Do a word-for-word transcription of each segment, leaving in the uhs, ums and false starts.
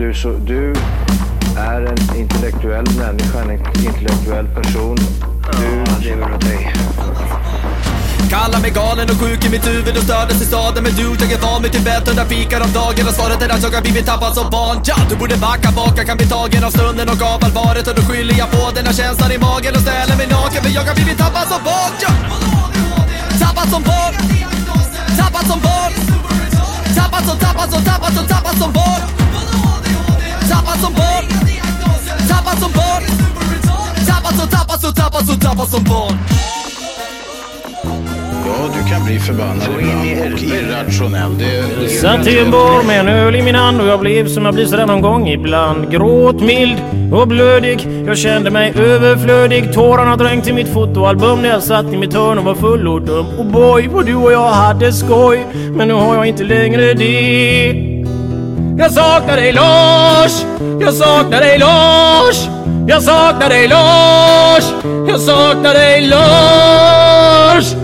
du, så, du är en intellektuell människa, en intellektuell person. Du lever åt dig. Kallar mig galen och sjuk i mitt huvud och stördes i staden. Men du, jag är van vid Tibet under fikar om dagen. Och svaret är att jag har blivit tappad som barn. Ja, du borde backa bak, jag kan bli tagen av stunden och av allvaret. Och då skyller jag på den här känslan i magen och ställer mig naken. För jag har blivit tappad som barn. Ja. Tappad som barn. Tappad som barn. Tappad som, tappad som, tappad som, tappad som barn. Tappad som barn. Tappad som barn. Tappad som, tappad som, tappad som, tappad som barn. Ja, du kan bli förbannad ibland och irrationell. Det, det satt i en bar med en öl i min hand och jag blev som jag blir sådär någon gång ibland. Gråtmild och blödig, jag kände mig överflödig. Tårarna dränkt i mitt fotoalbum när jag satt i mitt hörn och var full och dum. Och boy, vad du och jag hade skoj, men nu har jag inte längre det. Jag saknar dig Lars, jag saknar dig Lars, jag saknar dig Lars, jag saknar dig Lars.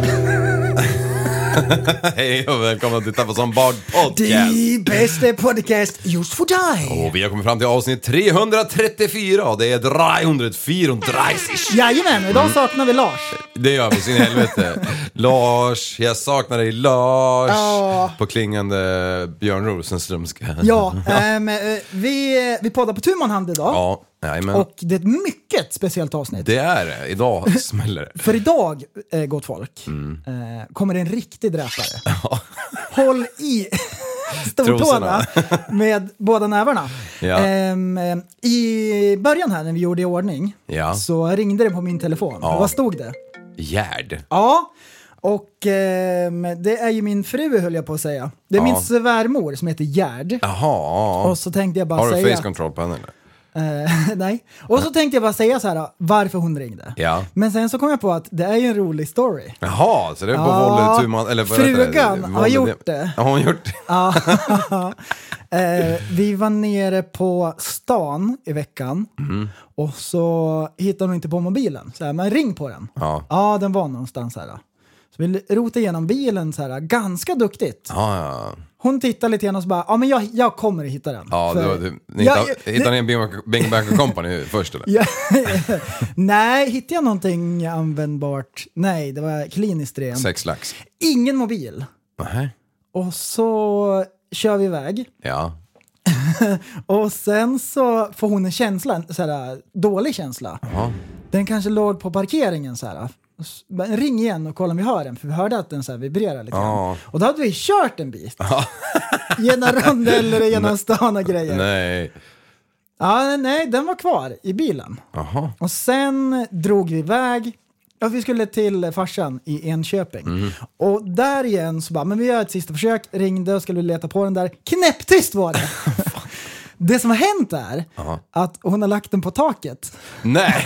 Hej och välkomna till Tappa som Bard Podcast. Det bästa podcast just för dig. Och vi har kommit fram till avsnitt trehundratrettiofyra och det är trehundrafyrtiotre. Jajamän, idag saknar vi Lars. Det gör vi, sin helvete. Lars, jag saknar dig Lars. Ja. På klingande Björn Rosenströmska. Ja, ähm, vi, vi poddar på tu man hand idag. Ja, jajamän. Och det är ett mycket speciellt avsnitt. Det är det, idag smäller det. För idag, eh, gott folk, Mm. eh, kommer en riktig dräpare. Ja. Håll i stortårna med båda nävarna. Ja. Ehm, I början här när vi gjorde i ordning Ja. så ringde det på min telefon. Ja. Och vad stod det? Gärd. Ja, och ehm, det är ju min fru höll jag på att säga. Det är Ja. min svärmor som heter Gärd. Jaha. Och så tänkte jag bara Har du säga... face control på henne eller? Eh, nej. Och så tänkte jag bara säga så här varför hon ringde. Ja. Men sen så kom jag på att det är ju en rolig story. Jaha, så det är på Ja, våldet hur man... Eller vad heter det? frugan har Våldet- gjort det. Ja, hon har gjort det. Ja. eh, vi var nere på stan i veckan Mm. och så hittade hon inte på mobilen. Så här, men ring på den. Ja. Ja, den var någonstans här. Så vi rotade igenom bilen så här, ganska duktigt. Ja, ja. Hon tittade lite grann och så bara, ja men jag, jag kommer att hitta den. Ja, För- det var, du, ni Ja, hittade, det- hittade ni en Bing, Bing Bang Company först eller? Ja, nej, hittade jag någonting användbart? Nej, det var kliniskt rent. Sex lax. Ingen mobil. Nej. Och så kör vi iväg. Ja. Och sen så får hon en känsla, en så här dålig känsla. Ja. Den kanske låg på parkeringen så här. Men ring igen och kolla om vi hör den. För vi hörde att den så här vibrerar lite grann. Ja. Och då hade vi kört en bit. Genom rondeller, genom stan och grejer. Nej. Ja, nej, den var kvar i bilen. Jaha. Och sen drog vi iväg. Ja, vi skulle till farsan i Enköping. Mm. Och där igen så bara, men vi gör ett sista försök. Ringde och skulle leta på den där. Knäpptyst var det. Det som har hänt är Aha. att hon har lagt den på taket. Nej.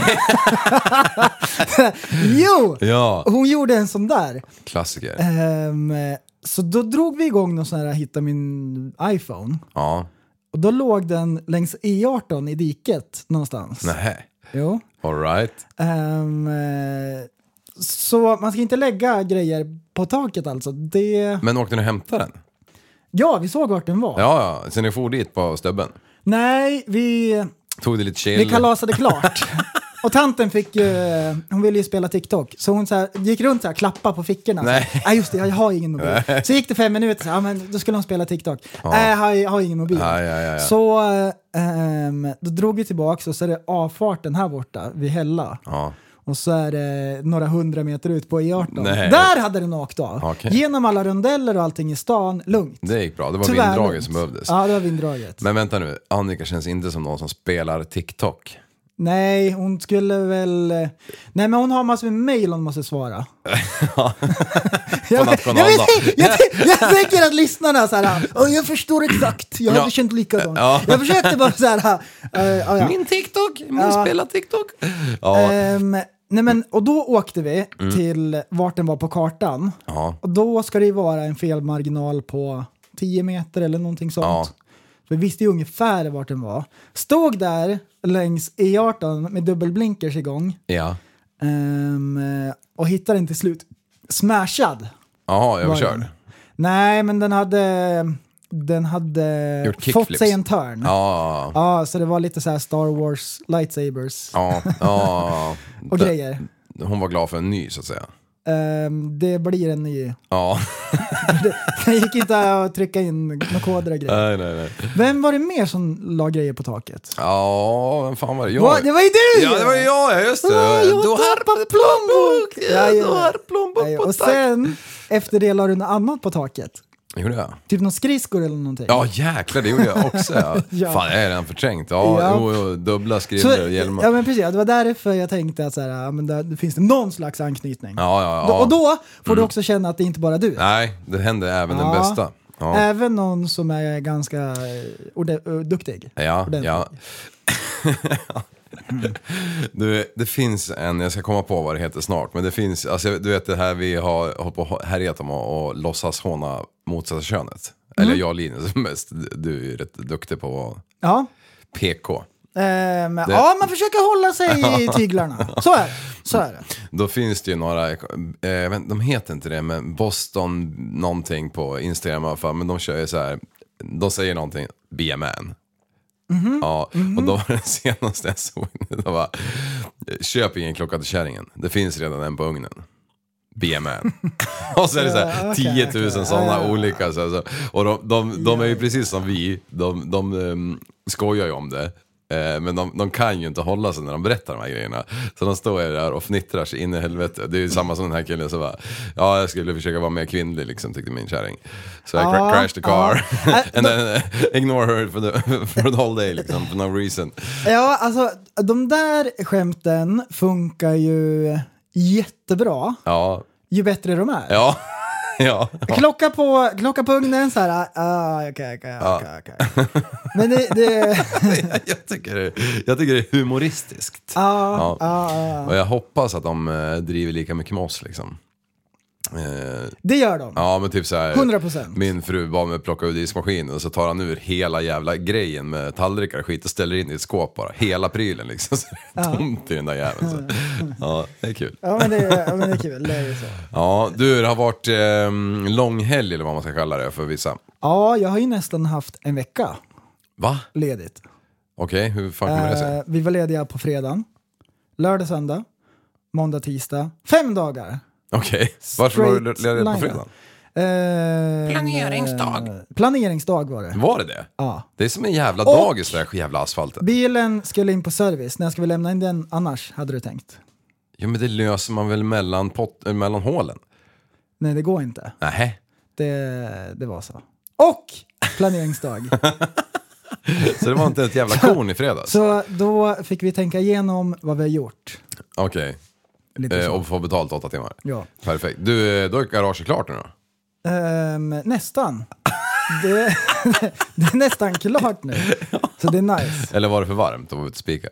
Jo! Ja. Hon gjorde en sån där. Klassiker. Ehm, så då drog vi igång någon sån här, hitta min iPhone. Ja. Och då låg den längs E arton i diket någonstans. Nej. Jo. All right. Ehm, eh, så man ska inte lägga grejer på taket alltså. Det... Men åkte ni och hämtade den? Ja, vi såg vart den var. Ja, ja. Så ni for dit på stubben? Nej, vi, Tog det lite chill? vi kalasade klart. Och tanten fick ju, hon ville ju spela TikTok. Så hon så här, gick runt så här, klappa på fickorna. Nej. Så här, just det, jag har ingen mobil. Så gick det fem minuter, så här, ja, men då skulle hon spela TikTok. Nej, jag, har- jag har ingen mobil. Ja, ja, ja, ja. Så ehm, då drog vi tillbaka och så är det avfarten här borta vid Hälla. Ja. Och så är det några hundra meter ut på E arton. Nej. Där hade den åkt av. Okej. Genom alla rondeller och allting i stan, lugnt. Det gick bra. Det var Tyvärr vinddraget lugnt. som behövdes. Ja, det var vinddraget. Men vänta nu. Annika känns inte som någon som spelar TikTok. Nej, hon skulle väl... Nej, men hon har massor med mail hon måste svara. På jag, nationaldag. jag, jag, jag, jag tänker att lyssnarna så här, "Åh, jag förstår exakt, jag hade Ja. känt likadant." Ja. Jag försökte bara så här... Uh, uh, ja. Min TikTok! Min Ja. spela TikTok! Ja. Ehm, nej men, och då åkte vi Mm. till vart den var på kartan. Ja. Och då ska det ju vara en felmarginal på tio meter eller någonting sånt. Ja. Så vi visste ju ungefär vart den var. Stod där längs E arton med dubbelblinkers igång. Ja. Ehm, och hittade den till slut. Smashad. Jaha, var överkörd. den. Nej, men den hade... den hade Gjort fått kickflips. sig en turn. Ja. Ja, så det var lite så här Star Wars lightsabers Ja, ja. och Det- grejer. Hon var glad för en ny så att säga. Um, det blir en ny. Ja. Det gick inte att trycka in några koder och grejer. Nej, nej, nej. Vem var det mer som la grejer på taket? Ja, vem fan var det? Jag. Va? Det var ju du! Ja, det var ju jag, ja, just det. Ah, jag du har tappade plånbok! Ja, Ja, du har ja. plånbok Ja, på och tack. sen, efter det la du något annat på taket. Gjorde jag? Typ någon skridskor eller någonting. Ja, jäklar, det gjorde jag också. Ja. Ja. Fan, jag är redan förträngt. Ja, Ja. Jo, jo, dubbla Så, skrivor och hjälmar. ja men precis, det var därför jag tänkte att så här, ja, men där, det finns det någon slags anknytning. Ja, ja, ja. Och då får du Mm. också känna att det inte bara är du. Nej, det händer även Ja. den bästa. Ja, Även någon som är ganska eh, orde, uh, duktig. ja. Ordentligt. ja. Du, det finns en, jag ska komma på vad det heter snart, men det finns, alltså, du vet det här vi har hållit på och härjat om och, och låtsas håna motsatta könet. Mm. Eller jag och Linus mest, du är ju rätt duktig på Ja. P K. Ehm, ja, man försöker hålla sig i tyglarna. Så är det. Så är det. Då finns det ju några, eh, men de heter inte det, men Boston någonting på Instagram i alla fall, men de kör ju så här, de säger någonting, be a man. Mm-hmm. Ja, och då var det senaste jag såg, det var, köp ingen klocka till kärringen, det finns redan en på ugnen. Be a man. Och så är det så här Ja, okej, tio tusen okej. sådana Ja, ja. olika så alltså. Och de, de, de är ju precis som vi, de, de um, skojar ju om det. Eh, Men de, de kan ju inte hålla sig när de berättar de här grejerna. Så de står ju där och fnittrar sig in i helvete. Det är ju samma som den här killen som bara, ja, jag skulle försöka vara mer kvinnlig liksom, tyckte min kärring. Så jag Ja, cra- crashed the car. ja. And then uh, ignore her for the, for the whole day liksom, for no reason. Ja, alltså de där skämten funkar ju jättebra Ja, ju bättre de är. ja, ja. Klocka på, klocka på ugnen så här, ah, okej, okej, okej, okej. Men det, det jag, tycker det, jag tycker det är humoristiskt. ja, Ja. ja, ja. Och jag hoppas att de eh, driver lika mycket med oss liksom. Eh, Det gör de. ja men typ så här. hundra procent. Min fru bad mig plocka ut diskmaskinen och så tar han ur hela jävla grejen med tallrikar och skit och ställer in i ett skåp bara. Hela prylen liksom. Så det är tomt i den där jäveln. Så. Ja, det är kul. Ja, men det, ja, men det är kul. Det är ju så. Ja, du, det har varit eh, lång helg eller vad man ska kalla det för vissa. Ja, jag har ju nästan haft en vecka Va? ledigt. Okej, hur fan kommer det sig? Eh, vi var lediga på fredagen, lördag, söndag, måndag, tisdag. Fem dagar. Okej, varför var du straight ledig på line. fredagen? Eh, Planeringsdag. eh, Planeringsdag var det. Var det det? Ja. Det är som en jävla Och- dagis där jävla asfalten. Bilen skulle in på service. När ska vi lämna in den annars, hade du tänkt? Jo men det löser man väl mellan, pot- äh, mellan hålen? Nej, det går inte. Nej. Det, det var så. Och planeringsdag. Så det var inte ett jävla korn i fredags? Så då fick vi tänka igenom vad vi har gjort. Okej. Lite Eh, så. och få betalt åtta timmar? Ja. Perfekt. Du, eh, då är garaget klart nu då? Ehm, nästan. Det, det är nästan klart nu. Så det är nice. Eller var det för varmt att vara ute och spika?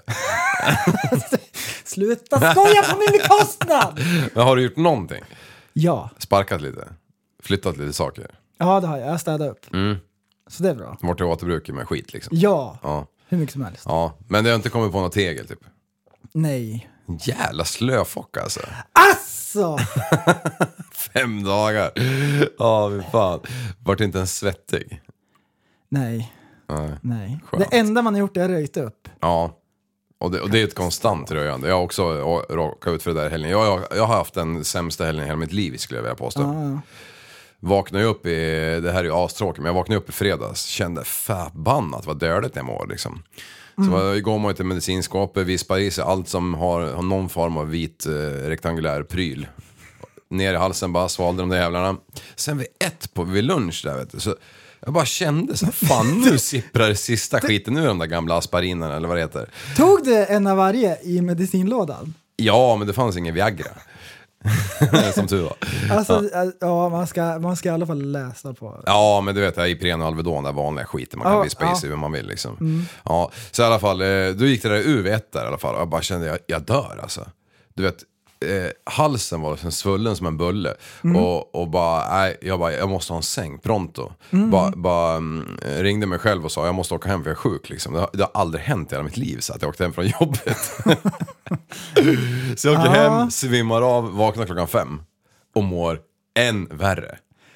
Sluta skoja på min bekostnad! Men har du gjort någonting? Ja, Sparkat lite? Flyttat lite saker? ja det har jag. Jag har städat upp. Mm. Så det är bra. Vart till återbruket med skit liksom? Ja, Ja. hur mycket som helst. Ja. Men det har inte kommit på något tegel typ? Nej. Jävla slöfock alltså. Asså! Fem dagar. Ja, men fan. Vart inte ens svettig? Nej, Nej. nej. Skönt. Det enda man har gjort är att röjt upp. Ja. Och det, och det är ett konstant röjande. Jag har också råkat ut för det där helgen. Jag, jag, jag har haft den sämsta helgen i hela mitt liv skulle jag vilja påstå. Ja, ja. Vaknade upp i, det här är ju astråkigt, men jag vaknade upp i fredags. Kände förbannat vad dödligt jag mår liksom. Så mm. igår må jag till medicinskåpet, vispar i sig allt som har, har någon form av vit eh, rektangulär pryl. Ner i halsen bara, svalde de där jävlarna. Sen vid ett på, vid lunch där vet du, så jag bara kände så här, fan nu sipprar det sista skiten ur de där gamla asparinerna eller vad det heter. Tog du en av varje i medicinlådan? Ja, men det fanns ingen Viagra. Som tur var. Alltså, ja, ja man, ska, man ska i alla fall läsa på. Ja, men du vet, Ipren och Alvedon, där vanliga skiten man kan Ja, vispa i ja. sig hur man vill liksom. Mm. Ja, så i alla fall, eh, då gick det där U V ett där i alla fall och jag bara kände, jag, jag dör alltså. Du vet, eh, halsen var liksom svullen som en bulle mm. och, och bara, nej, jag bara, jag måste ha en säng, pronto. Mm. Bara, bara mm, ringde mig själv och sa, jag måste åka hem för jag är sjuk liksom. Det har, det har aldrig hänt i hela mitt liv så att jag åkte hem från jobbet. Så jag åker ja. hem, svimmar av, vaknar klockan fem och mår än värre.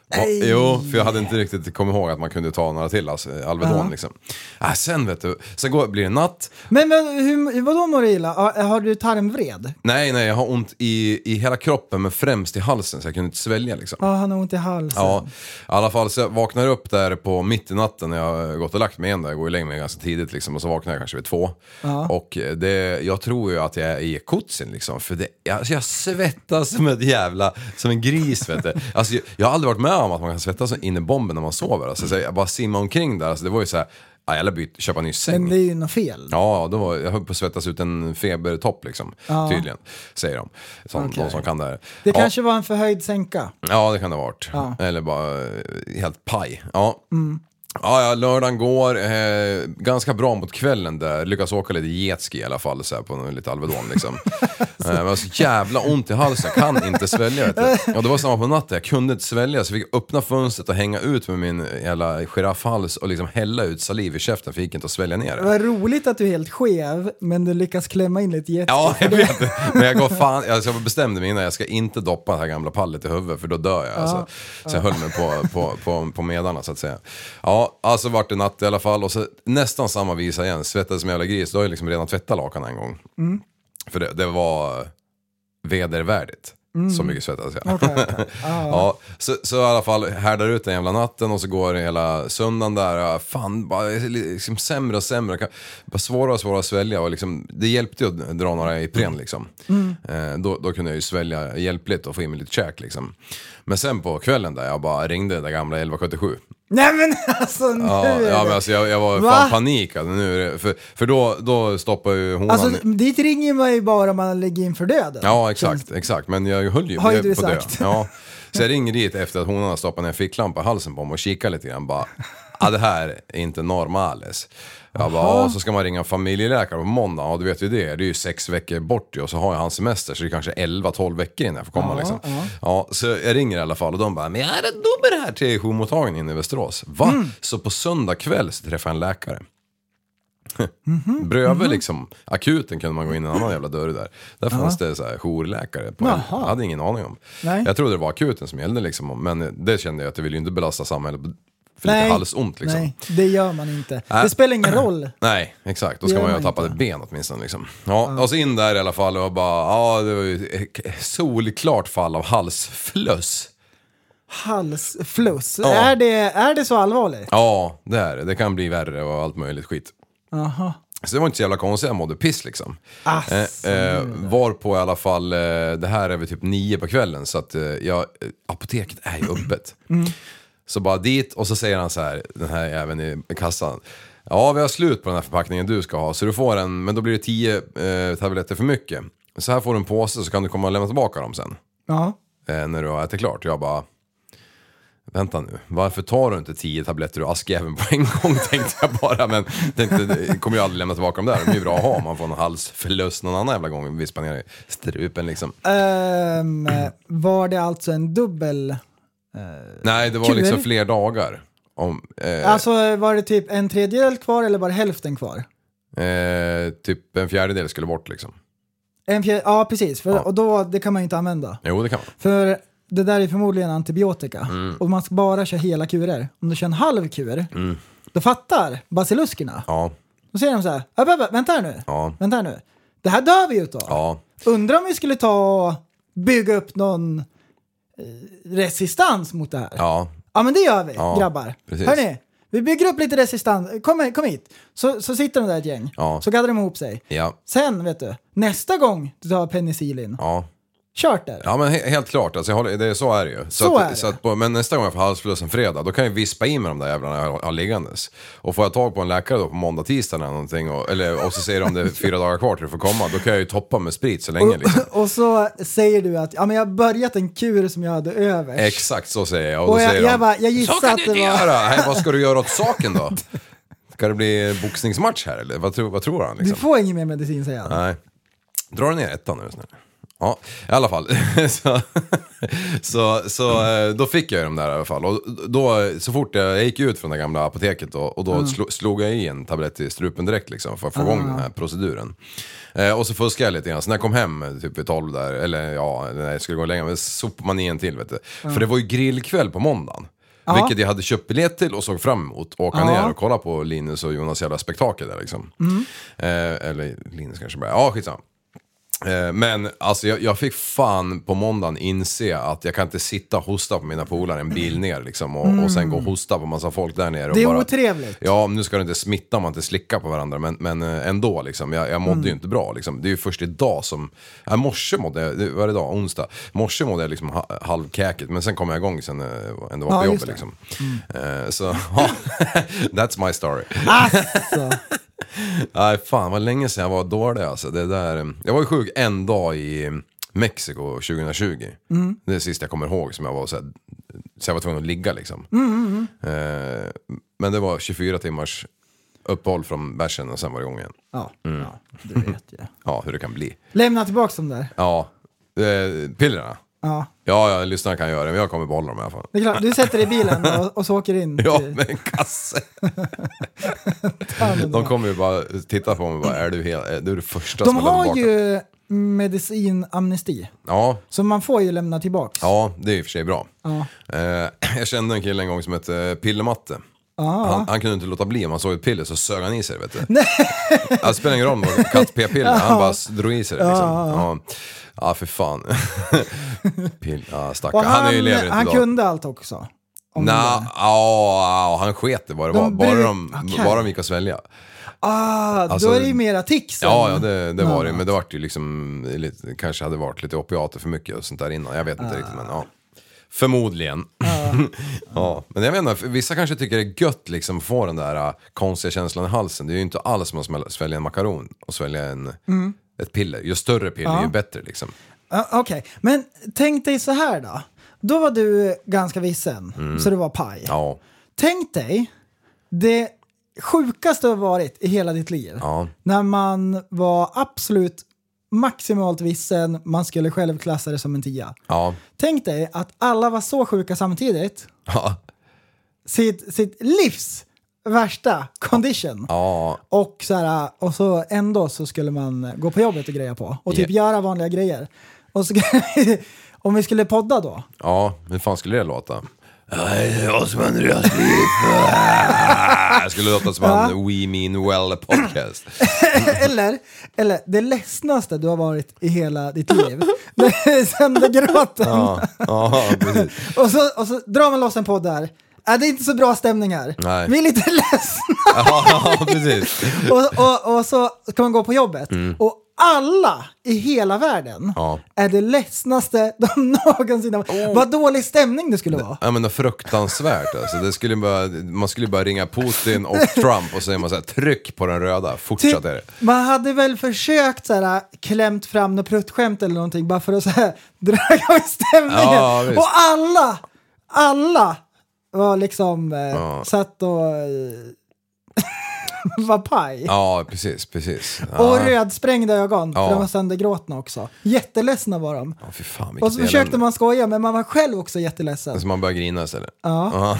Och, jo, för jag hade inte riktigt kommit ihåg att man kunde ta några till, alltså Alvedon ja. liksom. Äh, sen vet du, sen går, blir det natt. Men, men hur, vadå mår du illa? Har du tarmvred? Nej, nej, jag har ont i, i hela kroppen, men främst i halsen, så jag kunde inte svälja liksom. Ja, han har ont i halsen. Ja, i alla fall så jag vaknar upp där på mitt i natten när jag har gått och lagt mig igen där. Jag går ju längre mig ganska tidigt liksom, och så vaknar jag kanske vid två. Ja. Och det, jag tror ju att jag är i kotsen liksom, för det, jag, alltså jag svettas som ett jävla, som en gris vet du. Alltså jag, jag har aldrig varit med om att man kan svettas in i bomben när man sover. Alltså, så jag bara simmar omkring där, alltså det var ju så här. Ja, jag byt, köpa en ny säng. Men det är ju något fel. Ja, då var, jag höll på att svettas ut en febertopp liksom, ja. tydligen, säger de. Som, okay. De som kan det här. Det ja. kanske var en förhöjd sänka. Ja, det kan det ha varit. Ja. Eller bara helt paj. Ja. Mm. Ja, ja, lördagen går eh, ganska bra mot kvällen där. Lyckas åka lite jetski i alla fall så här, på lite Alvedon liksom. eh, men var så jävla ont i halsen, jag kan inte svälja det. Ja, det var samma på natten, jag kunde inte svälja så jag fick öppna fönstret och hänga ut med min jävla giraffhals och liksom hälla ut saliv i käften för jag gick inte att svälja ner det. Det var roligt att du är helt skev, men du lyckas klämma in lite jetski. Ja, jag vet det. Men jag går fan, alltså jag bestämde mig innan, jag ska inte doppa det här gamla pallet i huvudet för då dör jag. Alltså. Ja. Så jag höll mig på, på, på, på medarna så att säga. Ja, alltså vart det natt i alla fall och så nästan samma visa igen, svettade som jävla gris, då har jag liksom redan tvättat lakan en gång. Mm. För det, det var vedervärdigt. Mm. Så mycket svettas jag. Okay, okay. Ah. Ja, så, så i alla fall härdar ut den jävla natten och så går hela söndagen där, fan, bara liksom sämre och sämre, bara svårare och svårare att svälja och liksom, det hjälpte ju att dra några Ipren liksom. Mm. Eh, då, då kunde jag ju svälja hjälpligt och få in mig lite käk liksom. Men sen på kvällen där jag bara ringde det gamla elva sjuttiosju. Nej men alltså nu ja, är det. Ja men alltså jag, jag var Va? fan panikad nu är det, för, för då, då stoppar ju hon. Alltså dit ringer man ju bara om man lägger in för döden. Ja exakt, exakt, men jag höll ju har ju du på sagt. det. Ja. Så jag ringer dit efter att hon har stoppat en ficklampa i halsen på mig och kikar lite grann bara, ja det här är inte normales. Jag bara, ja, så ska man ringa familjeläkare på måndag, och du vet ju det, det är ju sex veckor bort och så har jag hans semester så det är kanske elva tolv veckor innan jag får komma ja, liksom. Ja. Ja, så jag ringer i alla fall och de bara, men jag är ett nummer här till jourmottagningen i Västerås. Va? Mm. Så på söndag kväll så träffar jag en läkare. Mm-hmm. Bröver mm-hmm. liksom, akuten kunde man gå in i en annan jävla dörr där. Där fanns Aha. det så här jourläkare på en, jag hade ingen aning om. Nej. Jag trodde det var akuten som gällde liksom, men det kände jag att jag ville ju inte belasta samhället för nej, lite halsont liksom. Nej, det gör man inte. Äh. Det spelar ingen roll. Nej, exakt. Då ska man ju ha tappat ett ben åtminstone liksom. Ja, ja, och så in där i alla fall och bara, ja det var ju solklart fall av halsfluss. Halsfluss? Ja. Är det, är det så allvarligt? Ja, det är det. Det kan bli värre och allt möjligt skit. Aha. Så det var inte så jävla konstigt, jag mådde piss liksom. Eh, eh, var på i alla fall, eh, det här är väl typ nio på kvällen så att eh, jag, apoteket är ju öppet. Mm. Så bara dit och så säger han så här, den här även i kassan. Ja, vi har slut på den här förpackningen du ska ha. Så du får en, men då blir det tio eh, tabletter för mycket. Så här får du en påse så kan du komma och lämna tillbaka dem sen. Ja. Eh, när du har ätit klart. Jag bara, vänta nu, varför tar du inte tio tabletter och askjäveln på en gång tänkte jag bara. Men tänkte, kommer jag aldrig lämna tillbaka dem där. Det är ju bra att ha om man får en halsförlust någon annan jävla gång. Vispa ner i strupen liksom. Um, var det alltså en dubbel... Uh, Nej, det var kur. liksom fler dagar. Om, eh, alltså var det typ en tredjedel kvar eller var det hälften kvar? Eh, typ en fjärdedel skulle bort liksom. En fjär, ja, precis. För, ja. Och då, det kan man ju inte använda. Jo, det kan man. För det där är förmodligen antibiotika. Mm. Och man ska bara köra hela kurer. Om du kör en halv kur, mm. då fattar basiluskerna. Ja. Då säger de så här, vänta här nu. Ja. Vänta här nu. Det här dör vi utav. Ja. Undrar om vi skulle ta och bygga upp någon resistans mot det här. Ja. Ja, men det gör vi, ja, grabbar. Precis. Hörrni, vi bygger upp lite resistans. Kom, kom hit. Så, så sitter de där ett gäng. Ja. Så gaddar de ihop sig. Ja. Sen, vet du, nästa gång du tar penicillin. Ja. Kört där. Ja, men he- helt klart. Alltså, jag håller, det, så är det ju. Så, så att, är det. Så att på, men nästa gång jag får halsfluss en fredag, då kan jag vispa in med de där jävlarna jag har, har liggandes. Och får jag tag på en läkare då på måndag, tisdag eller någonting, och, eller, och så säger de det är fyra dagar kvar till du får komma, då kan jag ju toppa med sprit så länge. Liksom. Och, och så säger du att ja, men jag har börjat en kur som jag hade över. Exakt, så säger jag. Och, och då jag, säger jag, de, bara, jag gissar så kan att du det inte var... göra. Hey, vad ska du göra åt saken då? Ska det bli boxningsmatch här eller? Vad, tro, vad tror han liksom? Du får ingen mer medicin, säger han. Nej. Dra ner ettan nu snälla. Ja, i alla fall. så, så, så då fick jag dem där i alla fall. Och då, så fort jag gick ut från det gamla apoteket då, och då mm. slo, slog jag i en tablett i strupen direkt liksom, för att få igång mm. den här proceduren. Eh, och så fuskade jag lite grann. Så när jag kom hem typ vid tolv där, eller ja, när jag skulle gå längre, men sopade man i en till, vet du. Mm. För det var ju grillkväll på måndagen. Ja. Vilket jag hade köpt biljett till och såg fram emot. Åka ja. ner och kolla på Linus och Jonas jävla spektakel där liksom. Mm. Eh, eller Linus kanske bara, ja skitsamma. Men alltså jag, jag fick fan på måndagen inse att jag kan inte sitta och hosta på mina polare en bil ner liksom, och, mm. och sen gå och hosta på massa folk där nere. Och det är bara, otrevligt. Ja, nu ska det inte smitta om man inte slickar på varandra, men, men ändå liksom, jag, jag mådde mm. ju inte bra liksom. Det är ju först idag som, ja, morse mådde jag, det var idag, onsdag, morse mådde jag liksom ha, halvkäket, men sen kom jag igång sen ändå var på ja, jobbet liksom. Mm. Så, ja, that's my story. Alltså. Nej, fan vad länge sedan jag var dålig alltså. Det där, jag var ju sjuk en dag i Mexiko tjugohundratjugo. Mm. Det är det sista jag kommer ihåg som jag var så här, så jag var tvungen att ligga liksom. Mm, mm, mm. Eh, men det var tjugofyra timmars uppehåll från bärsen och sen var det igång igen. Ja, mm. ja du vet ju. Ja, hur det kan bli. Lämna tillbaka dem där. Ja, eh, pillerna. Ja. Ja, ja, lyssnarna kan göra det, men jag kommer behålla dem i alla fall. Det är klart, du sätter dig i bilen och, och så åker in. Ja, med en kasse. De kommer ju bara titta på mig och bara, är du, helt, är du det första de som har tillbaka? Ju medicinamnesti. Ja. Så man får ju lämna tillbaka. Ja, det är i och för sig bra. Ja. Eh, jag kände en kille en gång som hette Pillematte. Han, han kunde inte låta bli, om han såg ett piller så sög han i sig, vet du. Nej. Det spelar ingen roll om det var katt-p-piller, ja. Han bara drog i sig det liksom. Ja, ja. Ja, för fan. Pill, ja, stackar. Han, han, är ju lever han kunde allt också. Nej, ja, han sket det vad det de var. Bara de, okay. bara de gick att svälja. Ah, alltså, då är det ju mera tics. Ja, ja, det, det var det. Men det var ju liksom, lite, kanske hade varit lite opiater för mycket och sånt där innan. Jag vet inte ah. riktigt, men ja. Förmodligen. Ah. Ja, men jag menar, vissa kanske tycker det är gött liksom få den där uh, konstiga känslan i halsen. Det är ju inte alls som att svälja en makaron och svälja en, mm. ett piller. Ju större piller, ah. ju bättre liksom. Uh, Okej, okay. Men tänk dig så här då. Då var du ganska vissen, mm. så det var paj. Ja. Tänk dig det sjukaste har varit i hela ditt liv. Ja. När man var absolut maximalt vissen, man skulle själv klassa det som en tia. Ja. Tänk dig att alla var så sjuka samtidigt. Ja. Sitt, sitt livs värsta condition. Ja. Och, så här, och så ändå så skulle man gå på jobbet och greja på. Och typ yeah. göra vanliga grejer. Och så om vi skulle podda då. Ja, hur fan skulle det låta? Jag som Andreas liv. Jag skulle låta som en ja. We Mean Well podcast. eller, eller det ledsnaste du har varit i hela ditt liv. Det är söndergråten. Ja, ja, precis. och, så, och så drar man loss en podd där. Äh, det är inte så bra stämning här. Nej. Vi är lite ledsna. Ja, precis. och, och, och så ska man gå på jobbet. Mm. Och alla i hela världen ja. är det ledsnaste de någonsin har. Oh. Vad dålig stämning det skulle vara. Ja, men det är fruktansvärt alltså. Det skulle bara, man skulle bara ringa Putin och Trump och säga man så här, tryck på den röda, fortsätt är det. Man hade väl försökt så här, klämt fram något pruttskämt eller någonting bara för att så här, dra igång stämningen. Ja, och alla, alla var liksom eh, ja. satt och var paj. Ja, precis, precis. Ja. Och rödsprängda ögon, ja. för de var söndergråtna också. Jätteledsna var de. Ja, fy fan, och så försökte elände. Man skoja, men man var själv också jätteledsen. Så man började grina istället. Ja. Ja.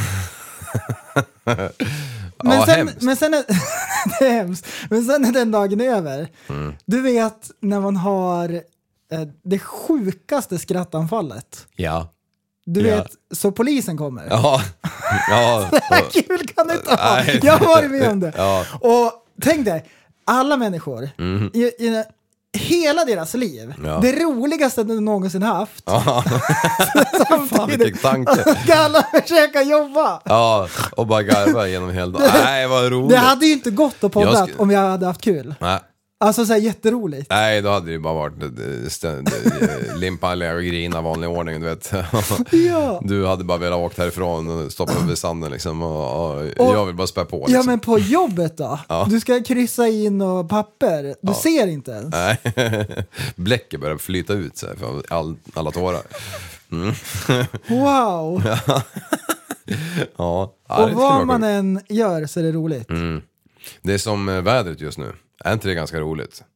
men, ja, sen, men sen är det är hemskt. Men sen är den dagen över. Mm. Du vet när man har eh, det sjukaste skrattanfallet. Ja. Du ja. vet, så polisen kommer. Ja. Ja. Så här kul kan det inte ha. Jag har varit med om det. Ja. Och tänk dig, alla människor mm. i, i hela deras liv, ja. det roligaste du någonsin haft. Ja. Fan, vilken tanke. Ska alla försöka jobba. Ja, och bara garva genom hela dagen. Nej, vad roligt. Det hade ju inte gått att podda sk- om jag hade haft kul. Nej. Alltså såhär jätteroligt. Nej, då hade det ju bara varit limpalliga och grina vanlig ordning, du vet. Ja. Du hade bara velat åka härifrån och stoppa vid sanden liksom. Och, och, och jag vill bara spä på liksom. Ja, men på jobbet då? Ja. Du ska kryssa in och papper. Du ja. ser inte ens. Nej, bläcket börjar flyta ut sig för all, alla tårar. Mm. Wow. Ja. Ja. Och vad man än gör så är det roligt. Mm. Det är som vädret just nu. Är inte det ganska roligt?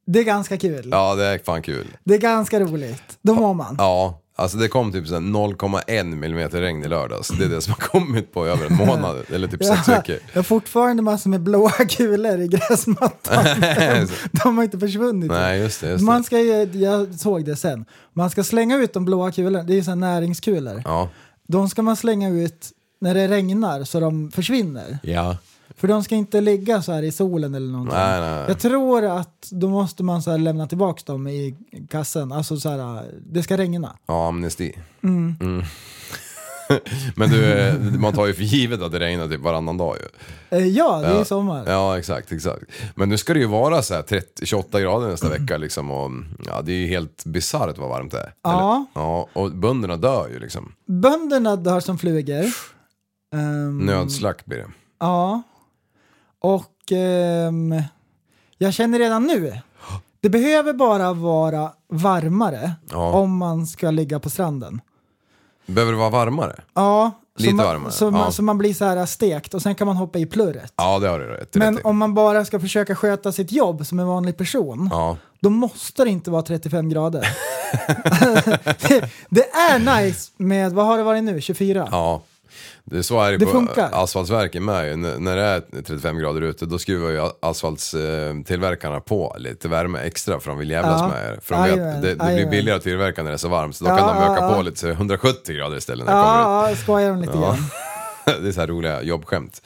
Det är ganska kul. Ja, det är fan kul. Det är ganska roligt. Då mår man. Ja, alltså det kom typ noll komma en millimeter regn i lördags. Det är det som har kommit på över en månad. Eller typ sex Ja, veckor. jag har fortfarande massor med blåa kulor i gräsmattan. de, de har inte försvunnit. Nej, just det. Just Man det. ska, jag såg det sen. Man ska slänga ut de blåa kulorna. Det är ju sådana näringskulor. Ja. De ska man slänga ut när det regnar så de försvinner. Ja. För de ska inte ligga så här i solen eller någonting. Nej, nej. Jag tror att då måste man så här lämna tillbaka dem i kassen. Alltså så här, det ska regna. Ja, amnesti. Mm. Mm. Men du, man tar ju för givet att det regnar typ varannan dag ju. Eh, ja, det är Ja. ju sommar. Ja, exakt, exakt. Men nu ska det ju vara så här trettio, tjugoåtta grader nästa vecka liksom. Och ja, det är ju helt bisarrt vad varmt det är. Ja. Eller? Ja, och bönderna dör ju liksom. Bönderna dör som flugor. Um, Nödslakt blir det. Ja. Och ehm, jag känner redan nu. Det behöver bara vara varmare Ja. om man ska ligga på stranden. Behöver det vara varmare? Ja. Lite så man, varmare, Så, ja. man, så man blir så här stekt och sen kan man hoppa i plurret. Ja, det har du rätt Men rätt i. om man bara ska försöka sköta sitt jobb som en vanlig person, Ja. då måste det inte vara trettiofem grader. det, det är nice med, vad har det varit nu, tjugofyra? Ja. Det, så är det, Det på funkar. asfaltverken med ju. N- när det är trettiofem grader ute, då skruvar ju asfaltstillverkarna på lite värme extra för de vill jävlas Ja. med er. För de vet, Jajamän, det, det blir jajamän. billigare att tillverka när det är så varmt, så då Ja, kan de öka ja, på ja. lite så hundrasjuttio grader istället när det kommer Ja, ja, skojar de lite Ja. grann. ut. Det är så här roliga jobbskämt.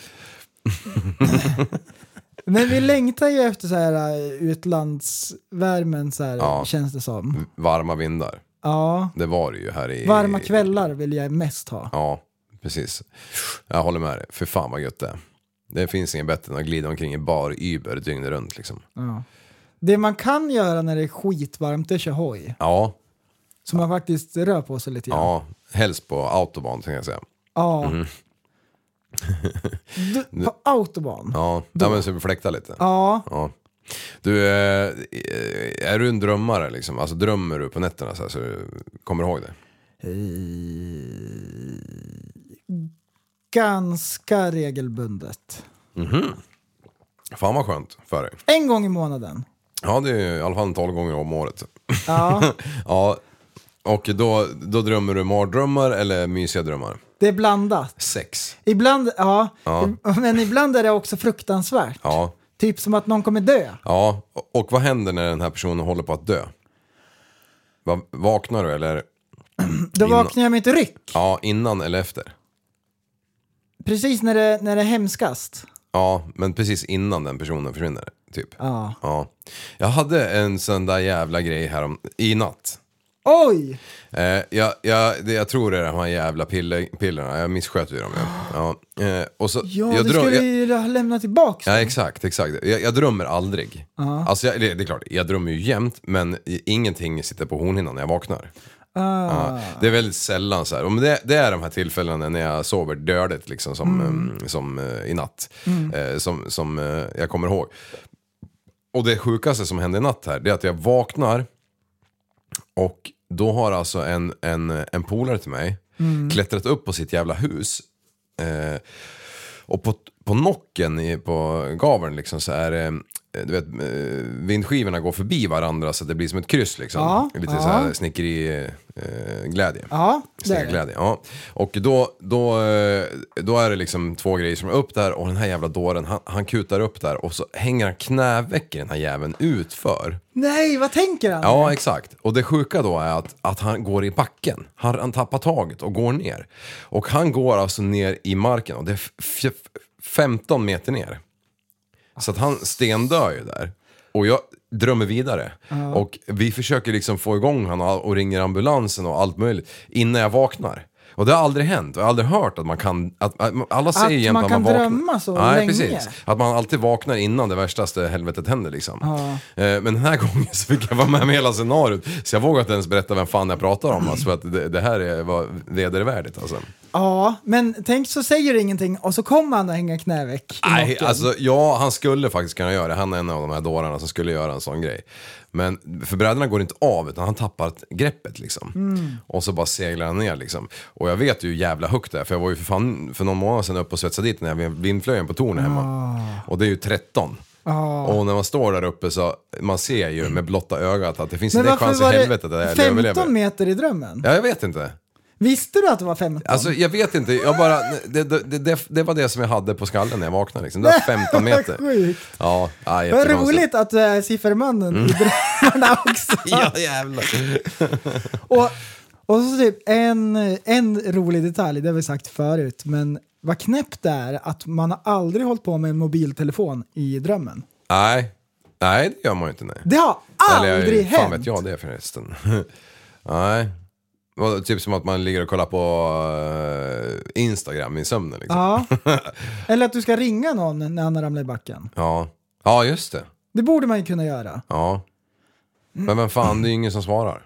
Men vi längtar ju efter så här uh, utlandsvärmen så här, Ja. känns det som. Varma vindar. Ja. Det var det ju här i... Varma kvällar vill jag mest ha. Ja, precis. Jag håller med dig. För fan vad gött det är. Det finns ingen bättre än att glida omkring i bar Uber dygnet runt liksom. Ja. Det man kan göra när det är skitvarmt, det är köra hoj. Ja, Så man faktiskt rör på sig lite grann. ja. Helst på autobahn, kan jag säga. Ja. Mm. Du, på autobahn? Ja, ja men så vi fläktar lite. Ja. Ja. Du, eh, är du en drömmare liksom? Alltså drömmer du på nätterna så, här, så du kommer ihåg det? Ganska regelbundet. Mhm. Fan vad skönt för dig. En gång i månaden. Ja, det är i alla fall tolv gånger om året. Ja. Ja, och då, då drömmer du mardrömmar eller mysiga drömmar? Det är blandat. Sex. Ibland, ja. Ja. Men ibland är det också fruktansvärt. Ja. Typ som att någon kommer dö. Ja, och vad händer när den här personen håller på att dö? Va- Vaknar du eller? Då Innan- vaknar jag med ett ryck. Ja, innan eller efter? Precis när det, när det är hemskast. Ja, men precis innan den personen försvinner, typ. Ja. Ja. Jag hade en sån där jävla grej här om, i natt. Oj! Eh, jag, jag, det, jag tror det är de här jävla piller, pillerna, jag missköter ju dem. Ja. Ja. Eh, och så, Ja, jag du dröm- skulle jag- ju lämna tillbaka. Ja, exakt, exakt. Jag, jag drömmer aldrig. Alltså, jag, det, det är klart, jag drömmer ju jämt, men i- ingenting sitter på hornhinnan när jag vaknar. Ah. Ja, det är väldigt sällan så här. Och det, det är de här tillfällena när jag sover dödigt liksom, som, mm. som uh, i natt. Mm. Uh, som som uh, jag kommer ihåg. Och det sjukaste som hände i natt här, det är att jag vaknar och då har alltså en, en, en polare till mig mm. klättrat upp på sitt jävla hus. Uh, och på, på nocken i, på gaveln liksom, så är det, du vet, vindskivorna går förbi varandra så att det blir som ett kryss liksom. Ja, Lite ja. så här snickeri eh, glädje. Ja, det är det. Glädje, ja. Och då, då, eh, då är det liksom två grejer som är upp där och den här jävla dåren, han, han kutar upp där och så hänger han knäveck i den här jäveln utför. Nej, vad tänker han? Ja, exakt. Och det sjuka då är att, att han går i backen. Han, han tappar taget och går ner. Och han går alltså ner i marken och det är f- f- femton meter ner. Så att han stendör ju där. Och jag drömmer vidare. Uh-huh. Och vi försöker liksom få igång han och, och ringer ambulansen och allt möjligt innan jag vaknar. Och det har aldrig hänt. Jag har aldrig hört att man kan... Att, att alla säger Att jämt man att kan man vaknar. drömma så Nej, länge. precis. Att man alltid vaknar innan det värstaste helvetet händer liksom. Ja. Eh, Men den här gången så fick jag vara med med hela scenariot. Så jag vågar inte ens berätta vem fan jag pratar om. Alltså, för att det, det här är, var vedervärdigt alltså. Ja, men tänk så säger du ingenting och så kommer han att hänga knäveck i Nej, nocken. alltså ja, han skulle faktiskt kunna göra det. Han är en av de här dårarna som skulle göra en sån grej. Men för brädorna går inte av utan han tappar ett greppet liksom. Mm. Och så bara seglar han ner liksom. Och jag vet ju hur jävla högt det är. För jag var ju för fan för någon månad sedan uppe och svetsade dit den här vindflöjen på tornet hemma. Ah. Och det är ju tretton. Ah. Och när man står där uppe så man ser ju med blotta ögat att det finns en chans i helvetet att jag överlever. femton meter i drömmen? Ja, jag vet inte. Visste du att det var femton? Alltså jag vet inte, jag bara, det, det, det, det var det som jag hade på skallen när jag vaknade liksom. Det var femton meter. Sjukt. Ja, ja, vad roligt att du är siffermannen mm. i drömmarna också. Ja, jävlar. och, och så typ en, en rolig detalj, det har vi sagt förut, men vad knäppt det är att man har aldrig hållit på med en mobiltelefon i drömmen. Nej, nej det gör man ju inte. Nej. Det har aldrig Eller, hänt. Fan vet jag det förresten. Nej. Typ som att man ligger och kollar på uh, Instagram i sömnen liksom. Ja. Eller att du ska ringa någon när han ramlar i backen. Ja, ja just det. Det borde man ju kunna göra. Ja. Men vem fan, det är ju ingen som svarar.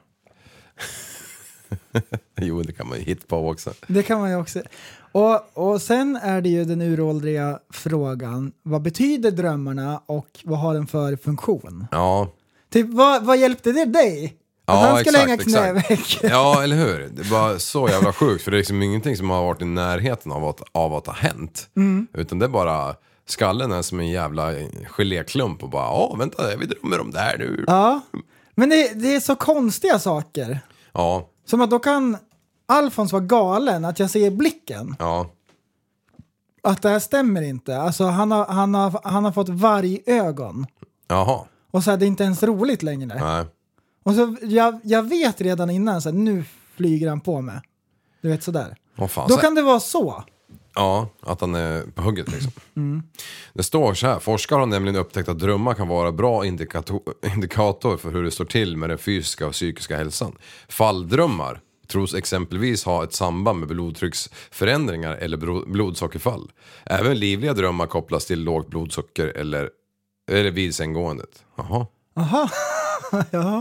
Jo, det kan man ju hitta på också. Det kan man ju också. Och, och sen är det ju den uråldriga frågan. Vad betyder drömmarna och vad har den för funktion? Ja. Typ, vad, vad hjälpte det dig? Att ja, han skulle exakt, hänga knäveck. Ja, eller hur? Det var så jävla sjukt. För det är liksom ingenting som har varit i närheten av att, av att ha hänt. Mm. Utan det är bara... Skallen är som en jävla geléklump och bara, ja vänta, vi drömmer om det här nu. Ja, men det, det är så konstiga saker. Ja. Som att då kan Alfons vara galen, att jag ser blicken. Ja. Att det här stämmer inte. Alltså han har, han har, han har fått vargögon. Jaha. Och så är det inte ens roligt längre. Nej. Och så, jag, jag vet redan innan, så här, nu flyger han på mig. Du vet sådär. Åh, fan, då så... kan det vara så. Ja, att han är på hugget liksom. Mm. Det står så här, forskare har nämligen upptäckt att drömmar kan vara bra indikator, indikator för hur det står till med den fysiska och psykiska hälsan. Falldrömmar tros exempelvis ha ett samband med blodtrycksförändringar eller blodsockerfall. Även livliga drömmar kopplas till lågt blodsocker eller, eller vid sänggåendet. Jaha. Aha. Ja.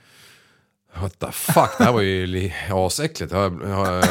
What the fuck, det här var ju asäckligt. Jag har, jag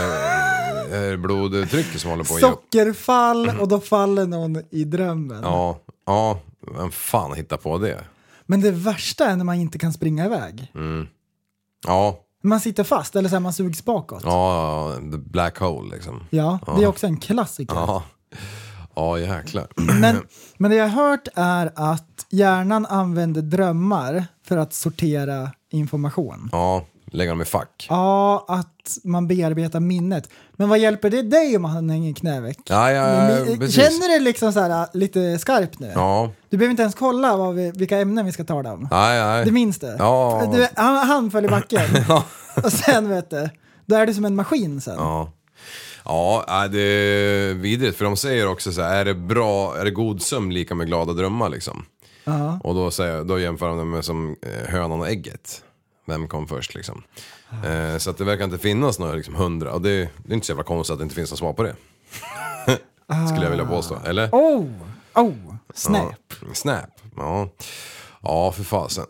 har blodtrycket som håller på att sockerfall och då faller någon i drömmen. Ja, ja, vem fan hittar på det? Men det värsta är när man inte kan springa iväg. Mm. Ja. Man sitter fast eller så här, man sugs bakåt. Ja, the black hole liksom. Ja, det är också en klassiker. Ja, ja jäklar. Men, men det jag har hört är att hjärnan använder drömmar för att sortera information. Ja, lägga dem i fack. Ja, att man bearbetar minnet. Men vad hjälper det dig om man hänger knäveck? Ja, ja, Men, precis. Känner du liksom så här lite skarpt nu? Ja. Du behöver inte ens kolla vad vi, vilka ämnen vi ska tala om. Nej, nej. Du minns det? Ja. Du, han, han föll i backen. Ja. Och sen vet du, då är det som en maskin sen. Ja. Ja, det är vidrigt. För de säger också så här, är det bra, är det god sömn lika med glada drömmar liksom? Ja. Och då, säger, då jämför de det med som hönan och ägget. Vem kom först liksom? Eh, så att det verkar inte finnas några liksom hundra. Och det, det är inte så jävla konstigt att det inte finns något svar på det. Skulle jag vilja påstå, eller? Oh, oh, snap. Ja, snap, ja. Ja, för fasen.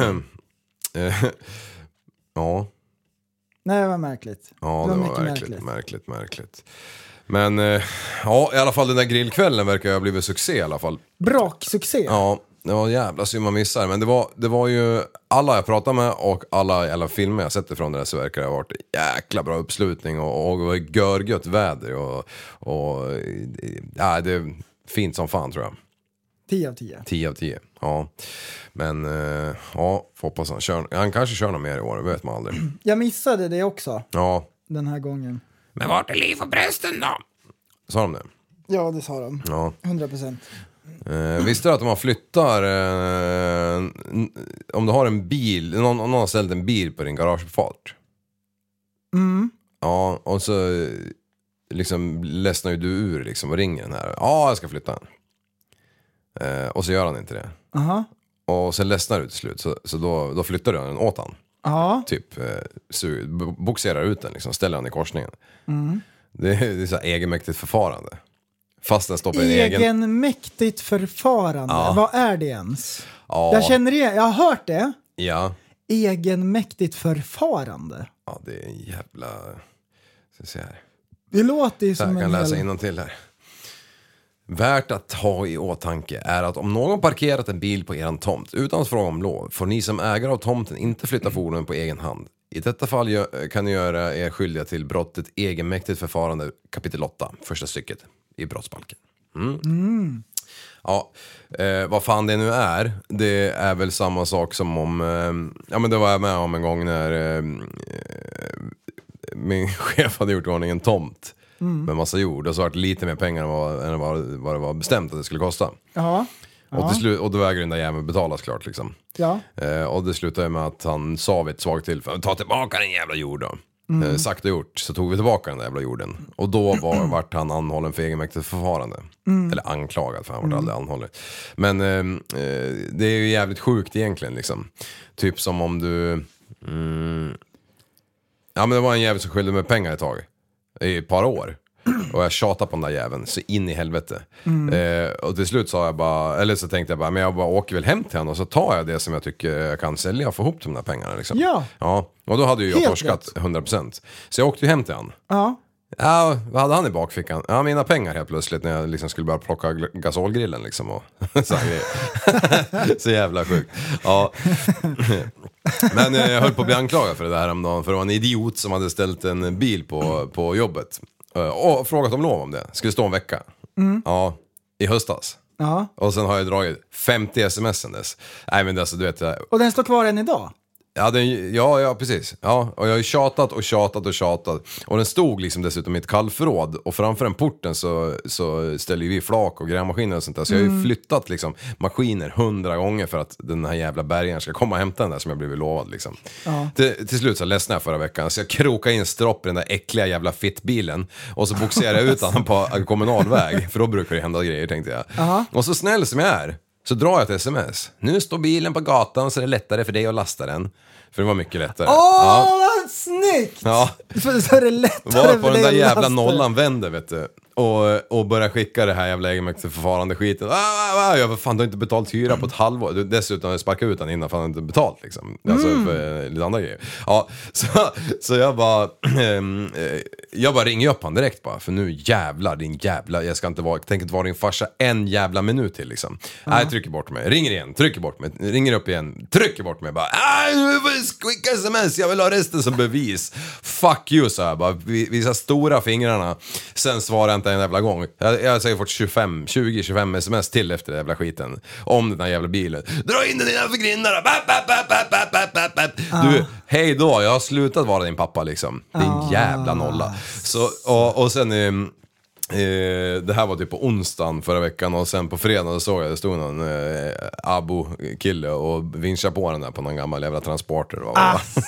Ja. Nej, det var märkligt. Ja, det det var, var mycket märkligt, märkligt. märkligt, märkligt. Men eh, ja, i alla fall den där grillkvällen verkar ha blivit succé i alla fall. Braksuccé. Ja, det var jävla synd man missar. Men det var, det var ju alla jag pratade med och alla, alla filmer jag sett ifrån det där så verkar det ha varit jäkla bra uppslutning och, och, och görgött väder och, och ja, det är fint som fan tror jag. tio av tio. tio av tio, ja. Men eh, ja, får hoppas han kör. Han kanske kör något mer i år, vet man aldrig. Jag missade det också. Ja. Den här gången. Men vart är liv och prästen då? Sa de det? Ja, det sa de. Ja. hundra procent. Eh, visste du att om man flyttar eh, om du har en bil, någon, någon har ställt en bil på din garageuppfart. Mm. Ja, och så liksom ledsnar ju du ur liksom och ringer den här. Ja, jag ska flytta. Eh, och så gör han inte det. Aha. Och sen ledsnar du till slut så, så då, då flyttar du den åt han. Ja. Typ eh, su- boxerar ut den liksom, ställer han i korsningen. Mm. Det är, det är så här egenmäktigt förfarande. Fast den stoppar en egen... Egenmäktigt förfarande. Ja. Vad är det ens? Ja. Jag känner det, jag har hört det. Ja. Egenmäktigt förfarande. Ja, det är en jävla... Ska se här. Det låter ju så som jag kan en läsa hel... innantill här. Värt att ha i åtanke är att om någon parkerat en bil på eran tomt utan att fråga om lov får ni som ägare av tomten inte flytta fordonen på egen hand. I detta fall gör, kan ni göra er skyldiga till brottet egenmäktigt förfarande kapitel åtta, första stycket i brottsbalken. Mm. Mm. Ja, eh, vad fan det nu är, det är väl samma sak som om, eh, ja men det var jag med om en gång när eh, min chef hade gjort i ordning en tomt mm. med massa jord och så var det lite mer pengar än vad, än vad, vad det var bestämt att det skulle kosta. Ja. Och, till slut, och då vägrade den där jäveln betalas klart liksom. Ja. Eh, och det slutade med att han sa vid ett svagt tillfälle, ta tillbaka den jävla jorden. Mm. Eh, sagt och gjort så tog vi tillbaka den där jävla jorden. Och då var, vart han anhållen för egenmäktigt förfarande. Mm. Eller anklagad, för han var mm. aldrig anhållen. Men eh, eh, det är ju jävligt sjukt egentligen liksom. Typ som om du mm, ja men det var en jävel som skyllde med pengar ett tag i ett par år. Och jag tjatade på den där jäveln så in i helvete. Mm. Eh, och till slut sa jag bara, eller så tänkte jag bara, men jag bara åker väl hem till honom och så tar jag det som jag tycker jag kan sälja och få ihop de där pengarna liksom. Ja. Ja. Och då hade ju jag helt torskat rätt. hundra procent. Så jag åkte ju hem till honom. Ja. Ja, vad hade han i bakfickan? Ja, mina pengar helt plötsligt när jag liksom skulle börja plocka gasolgrillen liksom och så så jävla sjukt. Ja. Men jag höll på att bli anklagad för det där häromdagen, för det var en idiot som hade ställt en bil på, på jobbet och frågat om lov om det. Skulle stå en vecka. Mm. Ja, i höstas. Ja. Och sen har jag dragit femtio sms sen dess. Nej men alltså, du vet jag... Och den står kvar än idag? Ja, den, ja, ja, precis. Ja, och jag har ju tjatat och tjatat och tjatat. Och den stod liksom dessutom i ett kallförråd. Och framför den porten så, så ställer vi flak och grävmaskiner och sånt där. Så mm. jag har ju flyttat liksom maskiner hundra gånger för att den här jävla bergaren ska komma och hämta den där som jag blivit lovad liksom. Ja. Till, till slut så ledsnade jag förra veckan. Så jag krokade in stropp i den där äckliga jävla fittbilen. Och så boxerade jag ut den på kommunalväg. För då brukar det hända grejer, tänkte jag. Uh-huh. Och så snäll som jag är, så drar jag ett sms. Nu står bilen på gatan så det är lättare för dig att lasta den. För det var mycket lättare. Åh, oh, ja. Vad snyggt! Ja. Så är det lättare var på den där jävla nollan vände, vet du. Och, och börja skicka det här jävla egenmäktigt förfarande skiten. Ah, ah, ah, jag fan, du har inte betalt hyra på ett halvår. Du, dessutom har jag sparkat ut den innan för han inte betalt liksom. Alltså mm. för lite andra grejer. Ja, så, så jag bara äh, jag bara ringer upp han direkt bara. För nu jävlar, din jävla, jag ska inte vara, tänker inte vara din farsa en jävla minut till liksom. Nej, uh-huh. trycker bort mig. Ringer igen, trycker bort mig. Ringer upp igen, trycker bort mig. Bara, nu får jag skicka sms, jag vill ha resten som bevis. Fuck you, så jag bara. Visa stora fingrarna. Sen svarar jag inte en jävla gång. Jag, jag har säkert fått tjugofem, tjugo tjugofem sms till efter den jävla skiten. Om den här jävla bilen. Dra in den innanför grindarna. Du, hej då, jag har slutat vara din pappa liksom. Din jävla nolla. Så, och, och sen eh, eh, det här var typ på onsdagen förra veckan. Och sen på fredagen såg jag det stod någon eh, Abo-kille och vinschade på den där på någon gammal jävla transporter. Alltså,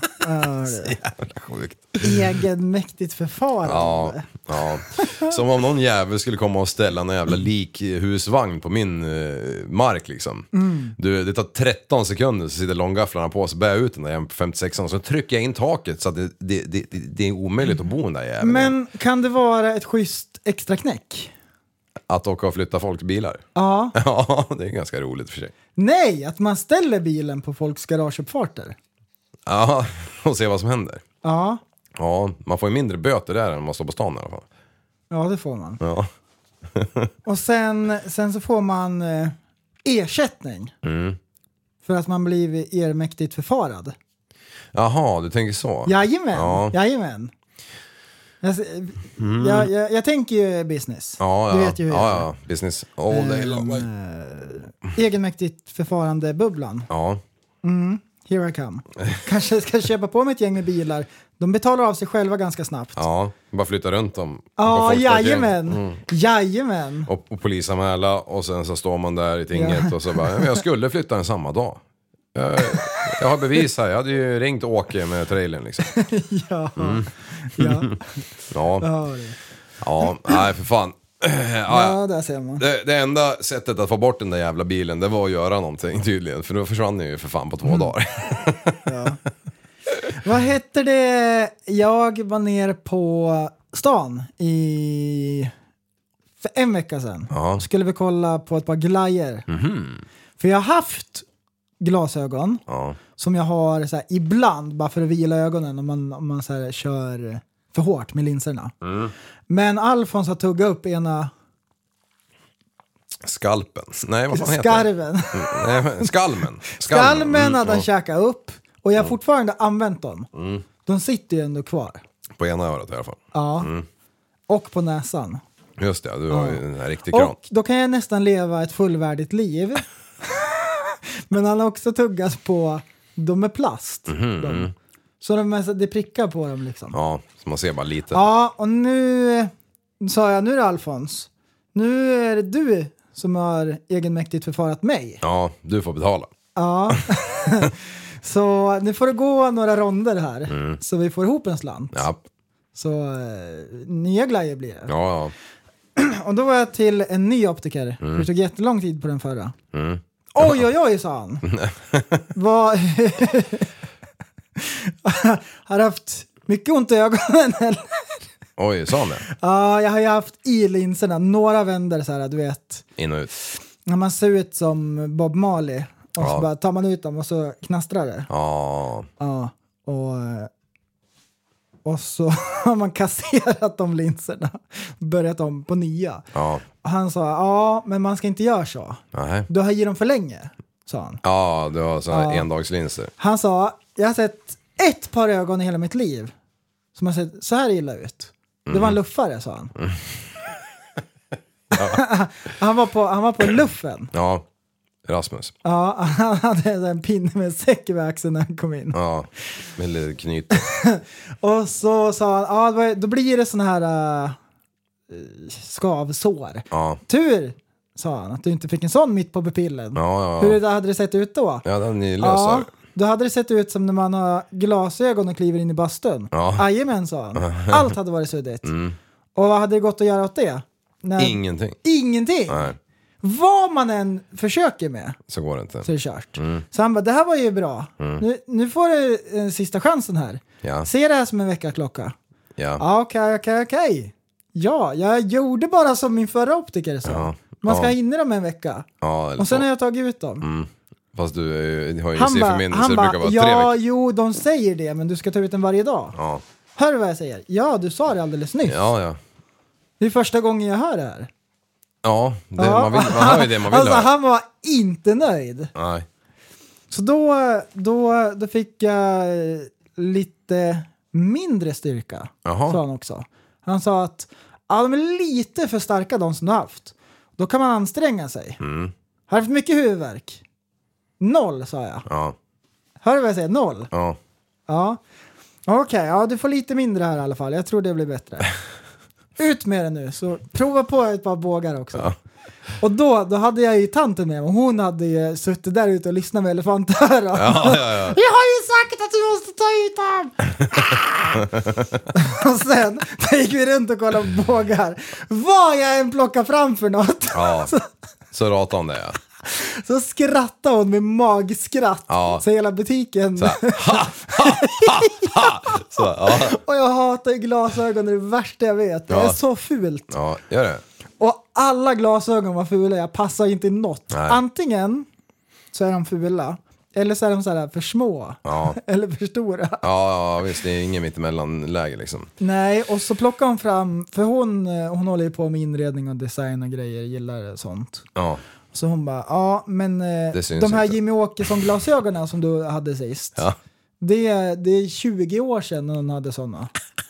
så jävla sjukt. Egenmäktigt förfarande. Ja, ja. Som om någon jävel skulle komma och ställa en jävla likhusvagn på min eh, mark liksom. Mm. Du, det tar tretton sekunder så sitter långgafflarna på, så bär jag ut den där på femtiosex, så trycker jag in taket så att det, det, det, det är omöjligt att bo där jäveln. Men kan det vara ett schysst extra knäck? Att åka och flytta folks bilar? Ja. Ja, det är ganska roligt för sig. Nej, att man ställer bilen på folks garageuppfarter. Ja, och se vad som händer. Ja. Ja, man får ju mindre böter där än om man står på stan i alla fall. Ja, det får man. Ja. Och sen, sen så får man eh, ersättning. Mm. För att man blivit ermäktigt förfarad. Jaha, du tänker så? Jajamän, ja. jajamän. Jag, mm. jag, jag, jag tänker ju business. Ja, ja. Du vet ju hur ja, jag ja. Business all day long. Äh, egenmäktigt förfarande bubblan. Ja. Mm. Here I come. Kanske ska köpa på mig ett gäng med bilar. De betalar av sig själva ganska snabbt. Ja, bara flytta runt dem. Ja, jajamän. Mm. Jajamän. Och, och polisanmäla och sen så står man där i tinget ja. Och så bara, jag skulle flytta den samma dag. Jag, jag har bevis här. Jag hade ju ringt Åke med trailern liksom. ja. Mm. ja. ja. Ja, nej för fan. Ja, ja, där ser man. Det, det enda sättet att få bort den där jävla bilen, det var att göra någonting tydligen. För då försvann den ju för fan på två mm. dagar. ja. Vad heter det? Jag var ner på stan i för en vecka sedan. Ja. Skulle vi kolla på ett par glajer. Mm-hmm. För jag har haft glasögon ja. Som jag har så här, ibland bara för att vila ögonen om man, om man så här, kör för hårt med linserna. Mm. Men Alfons har tuggat upp ena skalpen. Nej, vad fan heter Skarven. det? Nej, skalmen. Skalmen, Skalmen mm, hade han ja. käkat upp. Och jag har mm. fortfarande använt dem. Mm. De sitter ju ändå kvar. På ena örat i alla fall. Ja. Mm. Och på näsan. Just det, du har ju en riktig kran. Och då kan jag nästan leva ett fullvärdigt liv. Men han har också tuggats på, de är plast. Mm-hmm. De. Så de, det prickar på dem liksom. Ja, så man ser bara lite. Ja, och nu sa jag, nu är det Alfons. Nu är det du som har egenmäktigt förfarat mig. Ja, du får betala. Ja. Så nu får det gå några ronder här. Mm. Så vi får ihop en slant. Ja. Så eh, nya glajjor blir det. Ja, ja. Och då var jag till en ny optiker. Mm. Det tog jättelång tid på den förra. Mm. Oj, oj, oj, sa han. Vad... har haft mycket ont i ögonen, eller? Oj, sa han det? Ja, jag har ju haft i linserna. Några vänder så här, du vet. In och ut. När man ser ut som Bob Marley. Och ja. så bara tar man ut dem och så knastrar det. Ja. Ja, och... Och så har man kasserat de linserna. Börjat om på nya. Ja. Och han sa, ja, men man ska inte göra så. Nej. Du har i dem för länge, sa han. Ja, du har sådana ja. endagslinser. Han sa, jag har sett ett par ögon i hela mitt liv som har sett så här illa ut. Det var en luffare, sa han. Mm. Ja. han, var på, han var på luffen. Ja, Rasmus. Ja, han hade en pinne med en säck över axeln när han kom in. Ja, med lite knyt. Och så sa han, ja, då blir det sån här uh, skavsår. Ja. Tur, sa han, att du inte fick en sån mitt på pupillen. Ja, ja. Hur hade det sett ut då? Ja, den är lösare. Ja, då hade det sett ut som när man har glasögon och kliver in i bastun. Ja. Jajamän, sa han. Allt hade varit suddigt. Mm. Och vad hade det gått att göra åt det? När... Ingenting. Ingenting? Nej. Vad man än försöker med så går det inte. Så är det kört. Mm. Så han bara, det här var ju bra. Mm. Nu, nu får du en sista chansen här. Ja. Se det här som en veckaklocka. Ja. Okej, okej, okej. Ja, jag gjorde bara som min förra optiker sa. Ja. Man ska ja. hinna dem en vecka. Ja, eller och sen så. har jag tagit ut dem. Mm. Fast du har ju han en sifferminne så det ba, brukar vara ja, tre veckor. Ja, jo, de säger det, men du ska ta ut den varje dag. Ja. Hör du vad jag säger? Ja, du sa det alldeles nyss. Ja, ja. Det är första gången jag hör det här. Ja, det, ja. Man, vill, man hör ju det man vill alltså, höra. Han var inte nöjd. Nej. Så då, då, då fick jag lite mindre styrka. Jaha. Sa han också. Han sa att ja, de är lite för starka de som du har haft. Då kan man anstränga sig. Mm. Har haft mycket huvudvärk. Noll, sa jag. Ja. Hör du vad jag säger? Noll? Ja. Ja. Okej, okay, ja, du får lite mindre här i alla fall. Jag tror det blir bättre. Ut med det nu, så prova på ett par bågar också. Ja. Och då, då hade jag ju tanten med mig. Och hon hade ju suttit där ute och lyssnat med elefantöron. Ja, ja, ja. Jag har ju sagt att du måste ta ut dem! Och sen då gick vi runt och kollade på bågar. Vad jag än plockar fram för något. Ja, så, så ratade hon det, ja. Så skrattade hon med magskratt. Ja. Så hela butiken. Så, ha, ha, ha, ha. Så, ja. Och jag hatar ju glasögon, det är det värsta jag vet. Det ja. är så fult. Ja, gör det. Och alla glasögon var fula, jag passar inte i något. Nej. Antingen så är de fula, eller så är de så här för små. Ja. Eller för stora. Ja, ja, visst, det är ingen mittemellanläge liksom. Nej, och så plockar hon fram, för hon, hon håller ju på med inredning och design och grejer, gillar sånt. Ja. Så hon bara, ja men de här inte. Jimmy Åkesson-glasögonen som du hade sist. Ja. Det, det är tjugo år sedan hon hade sådana.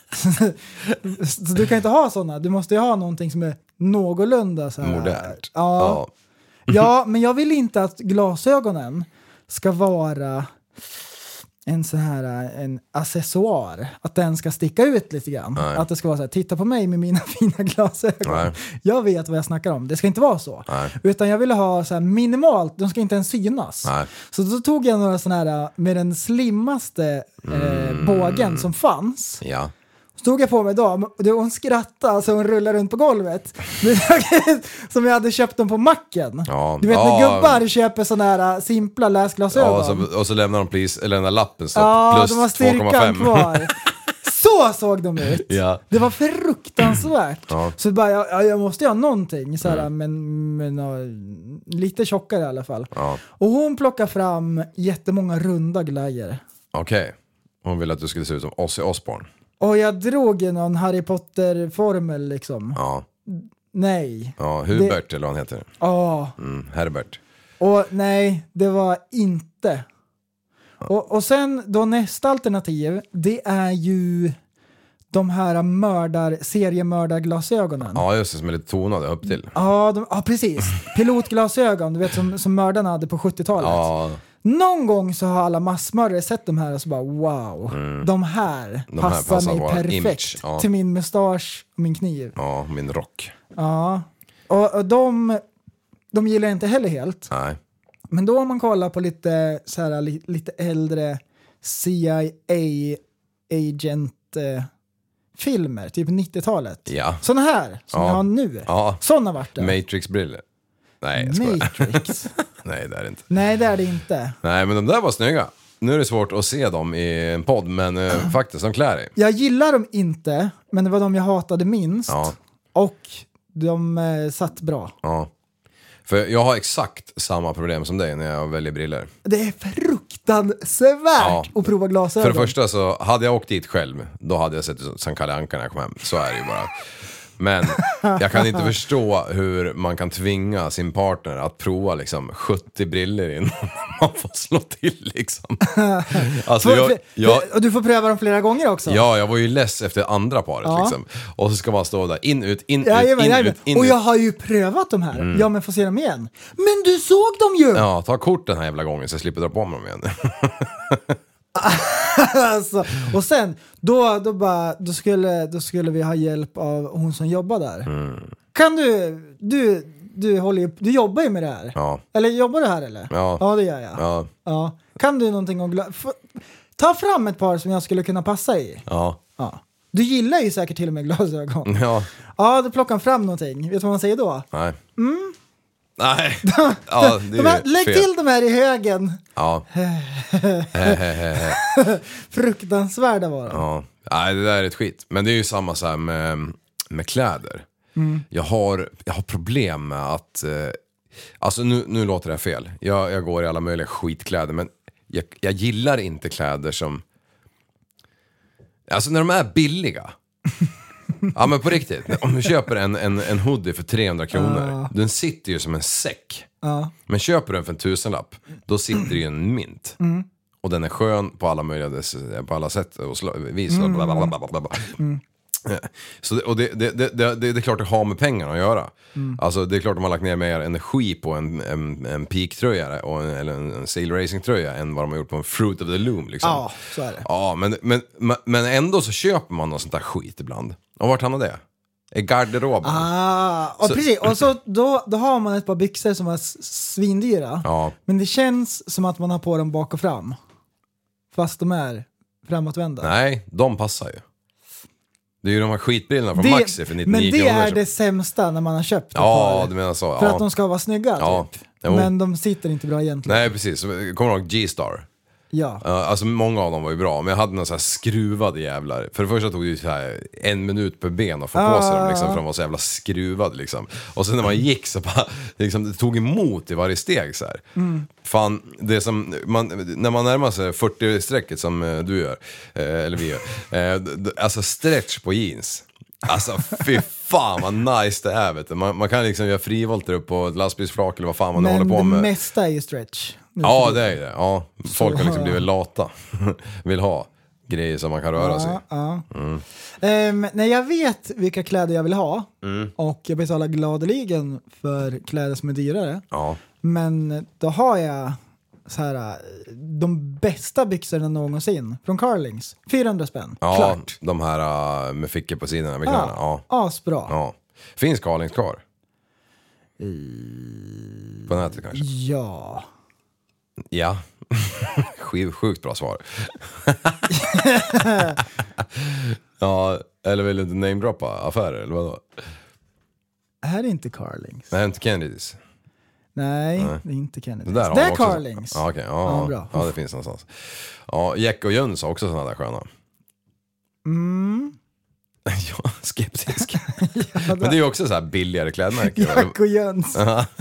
Så du kan inte ha sådana. Du måste ju ha någonting som är någorlunda så här. Modernt. Ja. Ja. Ja, men jag vill inte att glasögonen ska vara en sån här en accessoar. Att den ska sticka ut lite grann. Nej. Att det ska vara så här, titta på mig med mina fina glasögon. Nej. Jag vet vad jag snackar om. Det ska inte vara så. Nej. Utan jag ville ha så här minimalt, de ska inte ens synas. Nej. Så då tog jag några såna här med den slimmaste eh, Mm. bågen som fanns. Ja. Stod jag på mig då, och hon skrattade så hon rullade runt på golvet. Som jag hade köpt dem på macken. Ja. Du vet Ja. när gubbar köper såna här simpla läsglasögon. Ja, och så, och så lämnar de pris, eller den där lappen så Ja, plus de har två komma styrkan fem. kvar. Så såg de ut. Ja. Det var fruktansvärt. Ja. Så bara, ja, jag måste göra någonting så här, mm. men, men ja, lite tjockare i alla fall. Ja. Och hon plockar fram jättemånga runda glajjor. Okej. Okay. Hon ville att du skulle se ut som Ozzy Osbourne. Och jag drog en någon Harry Potter-formel liksom. Ja. Nej. Ja, Hubert det... eller vad han heter. Ja. Mm, Herbert. Och nej, det var inte. Och, och sen då nästa alternativ, det är ju de här mördar, seriemördarglasögonen. Ja, just det, som är lite tonade upp till. Ja, de, ja precis. Pilotglasögon, du vet som, som mördarna hade på sjuttiotalet. Ja. Någon gång så har alla massmördare sett de här och så bara wow, mm. de här de passar, här passar mig perfekt ja. till min mustasch och min kniv. Ja, min rock. Ja, och, och de, de gillar inte heller helt. Nej. Men då om man kollar på lite, så här, li, lite äldre C I A-agent-filmer, typ nittiotalet. Ja. Såna här, som ja. jag har nu. Ja. Såna vart det. Matrix-briller. Nej, jag Matrix. Nej, det är det inte. Nej, det är det inte. Nej, men de där var snygga. Nu är det svårt att se dem i en podd, men uh, faktiskt, de klär dig. Jag gillar dem inte, men det var de jag hatade minst. Ja. Och de eh, satt bra. Ja. För jag har exakt samma problem som dig när jag väljer briller. Det är fruktansvärt ja. att prova glasögon. För det första så hade jag åkt dit själv, då hade jag sett ut som Kalle Anka när jag kom hem. Så är det ju bara. Men jag kan inte förstå hur man kan tvinga sin partner att prova liksom sjuttio briller innan man får slå till liksom. Alltså jag, jag, och du får pröva dem flera gånger också. Ja, jag var ju less efter andra paret ja. liksom. Och så ska man stå där, in, ut, in, ja, ut, jajamän, in, jajamän. ut, in, och ut. jag har ju prövat de här. Mm. Ja, men får se dem igen. Men du såg dem ju! Ja, ta kort den här jävla gången så jag slipper dra på mig dem igen. alltså, och sen då, då, bara, då, skulle, då skulle vi ha hjälp av hon som jobbar där. Mm. Kan du du, du, håller, du jobbar ju med det här. Ja. Eller jobbar du här eller? Ja, ja det gör jag. Ja. Ja. Kan du någonting om gla- F- ta fram ett par som jag skulle kunna passa i. Ja. Ja. Du gillar ju säkert till och med glasögon. Ja. Ja, då plockar han fram någonting. Vet du vad man säger då? Nej. Mm. Nej. Ja, det är de här, lägg fel. till de här i högen. Ja. Fruktansvärda var de. Ja. Nej, det där är ett skit. Men det är ju samma så här med, med kläder. Mm. Jag, har, jag har problem med att... Eh, alltså nu, nu låter det fel. Jag, jag går i alla möjliga skitkläder. Men jag, jag gillar inte kläder som... Alltså när de är billiga. Ja men på riktigt. Om du köper en, en, en hoodie för trehundra kronor. Uh. Den sitter ju som en säck. Uh. Men köper du den för en tusenlapp. Då sitter det ju en mint. Mm. Och den är skön på alla möjliga på alla sätt och vis. Mm. Bla bla bla bla bla. Mm. Så det, och det, det, det, det, det är klart det har med pengarna att göra. Mm. Alltså det är klart de har lagt ner mer energi på en, en, en peak-tröja och en, eller en, en sail racing-tröja än vad de har gjort på en Fruit of the Loom liksom. Ja, så är det. Ja, men, men, men ändå så köper man något sånt där skit ibland. Och vart hamnar det? I garderoben. Ah, och så, precis. Och så då, då har man ett par byxor som är svindyra. Ja. Men det känns som att man har på dem bak och fram. Fast de är framåtvända. Nej, de passar ju. Det är ju de här skitbrillorna från det, Maxi för nittionio kronor. Men det är det sämsta när man har köpt ett ja, par. Du menar så. För ja. att de ska vara snygga ja. typ. Men de sitter inte bra egentligen. Nej, precis. Kommer du ihåg G-Star? Ja. Uh, alltså många av dem var ju bra. Men jag hade några så här skruvade jävlar. För det första tog det ju så här en minut per ben att få uh. på sig dem liksom, för de var så jävla skruvade liksom. Och sen när man gick så bara liksom, det tog emot i varje steg så här. Mm. Fan, det som man, när man närmar sig fyrtio-strecket som uh, du gör uh, eller vi gör. Uh, d- alltså stretch på jeans. Alltså fy fan vad nice det är vet du. Man, man kan liksom göra frivolter upp på ett lastbilsflak eller vad fan man men håller på med. Men det mesta är ju stretch. Ja det är det, ja. Folk har liksom blivit lata. Vill ha grejer som man kan röra ja, sig. Ja. Mm. Um, när jag vet vilka kläder jag vill ha mm. och jag betalar gladeligen för kläder som är dyrare. Ja. Men då har jag så här, de bästa byxorna någonsin från Carlings. fyrahundra spänn, ja, klart. De här med fickor på sidorna med kläderna. Ja, ja. Asbra. Ja. Finns Carlings kvar? I... På nätet kanske? Ja. Ja. Sjukt bra svar. Ja, eller vill du inte namedroppa affärer eller vadå? Här är inte Carlings. Nej, inte Kennedys. Nej, Nej, det är inte Kennedys. Det, det är Carlings. Ja, okej. Okay. Ja, ja, bra. Ja, det finns någonstans. Ja, Jack och Jöns har också sådana där sköna. Mm. Ja, skeptisk. Ja, men det är ju också så här billigare klädmärken. Jack och Jöns.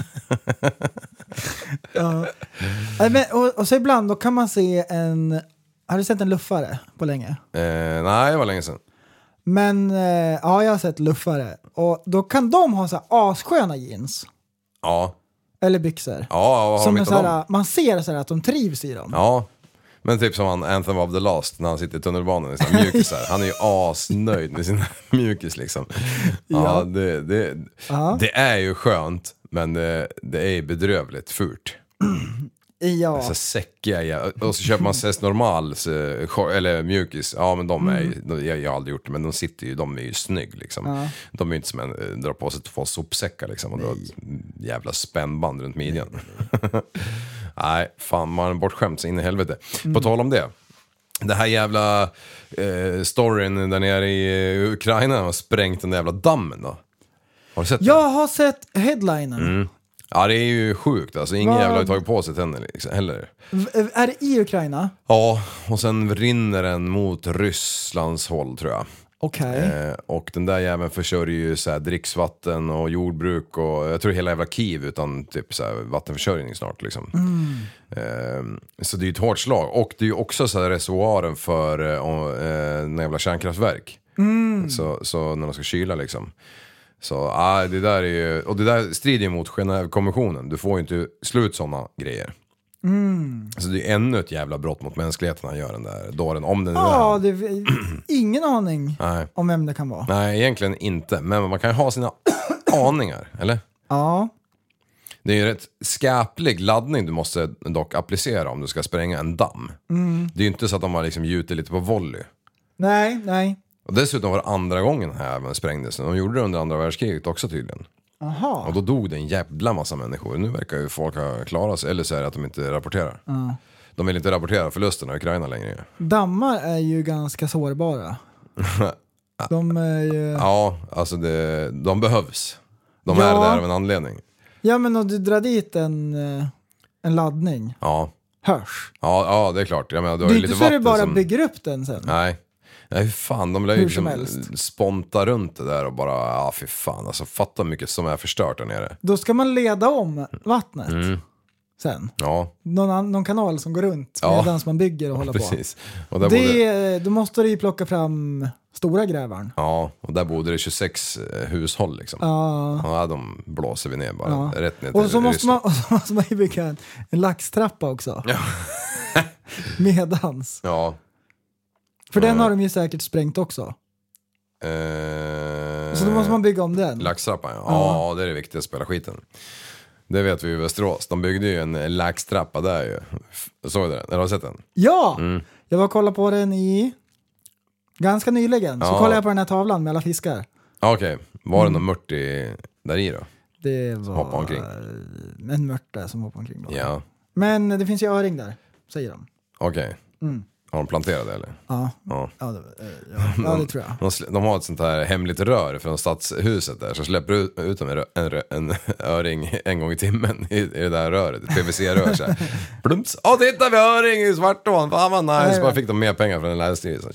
Ja. Men, och, och så ibland då kan man se en... Har du sett en luffare på länge? Eh, nej, det var länge sedan. Men eh, ja, jag har sett luffare. Och då kan de ha så här assköna jeans. Ja. Eller byxor. Ja, vad har som de är så här, man ser så här att de trivs i dem. Ja. Men typ som han Anthem of the Lost när han sitter i tunnelbanan i sina mjukisar. Han är ju asnöjd med sina mjukis liksom. Ja, ja det, det, det är ju skönt, men det, det är bedrövligt furt. Ja. Så säckiga, ja. Och så köper man S normal eller mjukis. Ja, men de är ju, jag, jag har aldrig gjort det, men de sitter ju, de är ju snygg liksom. Ja. De är ju inte som en drar på sig två sopsäckar liksom och då jävla spännband runt midjan. Nej, fan, man är bortskämt sig in i helvete. Mm. På tal om det. Det här jävla eh, storyn där nere i Ukraina har sprängt den där jävla dammen då. Har du sett det? Jag har sett headlinen. Mm. Ja, det är ju sjukt. Alltså, ingen jävla har tagit på sig tänder liksom, heller. V- är det i Ukraina? Ja, och sen rinner den mot Rysslands håll, tror jag. Okej. Okay. Eh, och den där jäveln försörjer ju så här dricksvatten och jordbruk och jag tror hela jävla Kiev utan typ så här vattenförsörjning snart liksom. Mm. Eh, så det är ju ett hårt slag. Och det är ju också så här reservoaren för eh, en jävla kärnkraftverk. Mm. Så, så när de ska kyla liksom. Så ah, det där är ju, och det där strider ju mot Genèvekonventionen. Du får ju inte slut sådana grejer. Mm. Så det är ännu ett jävla brott mot mänskligheten han gör den där dåren. Om den ja, det är ingen aning Nej. om vem det kan vara. Nej, egentligen inte. Men man kan ju ha sina aningar, eller? Ja. Det är ju rätt skäplig laddning du måste dock applicera om du ska spränga en damm. Mm. Det är ju inte så att de har liksom gjutit lite på volley. Nej, nej. Och dessutom var det andra gången här med sprängdes. De gjorde det under andra världskriget också tydligen. Aha. Och då dog det en jävla massa människor. Nu verkar ju folk ha klarat sig. Eller så är det att de inte rapporterar. Mm. De vill inte rapportera förlusterna i Ukraina längre. Dammar är ju ganska sårbara. De är ju... Ja, alltså det, de behövs. De ja. är där av en anledning. Ja, men om du drar dit en, en laddning. Ja. Hörs. Ja, ja, det är klart. Jag menar, du har det är ju inte lite så vatten du bara som... bygger upp den sen. Nej. Nej, fan, de lär ju liksom sponta runt det där och bara, ja, fy fan, alltså fatta mycket som är förstört där nere. Då ska man leda om vattnet mm. sen. Ja. Någon, någon kanal som går runt ja. medan man bygger och håller Precis. på. Och där det, bodde... Då måste du ju plocka fram stora grävaren. Ja, och där bodde det tjugosex hushåll liksom. Ja. Ja, de blåser vi ner bara. Ja. Rätt ner till och, så måste man, och så måste man ju bygga en, en laxtrappa också. Ja. Medans. Ja. För den har de ju säkert sprängt också. Eh, så då måste man bygga om den. Laxtrappan, ja. Ja. Ja, det är det viktiga att spela skiten. Det vet vi i Västerås. De byggde ju en laxtrappa där ju. Såg du den? Eller har du sett den? Ja! Mm. Jag var och kollade på den i... Ganska nyligen. Så ja. kollade jag på den här tavlan med alla fiskar. Okej. Okay. Var mm. det någon mört i, där i då? Det var... Hoppa omkring. En mört där som hoppade omkring då. Ja. Men det finns ju öring där, säger de. Okej. Okay. Mm. Har de planterat det eller? Ja, ja. ja, det, ja. ja det tror jag. De, de har ett sånt här hemligt rör från stadshuset där, så släpper ut, ut en, en, en öring en gång i timmen i, i det där röret, ett P V C-rör så här. Plumps, åh titta vi har öring i Svartån, fan vad nice, nej, bara fick de mer pengar från den länsstyrelsen.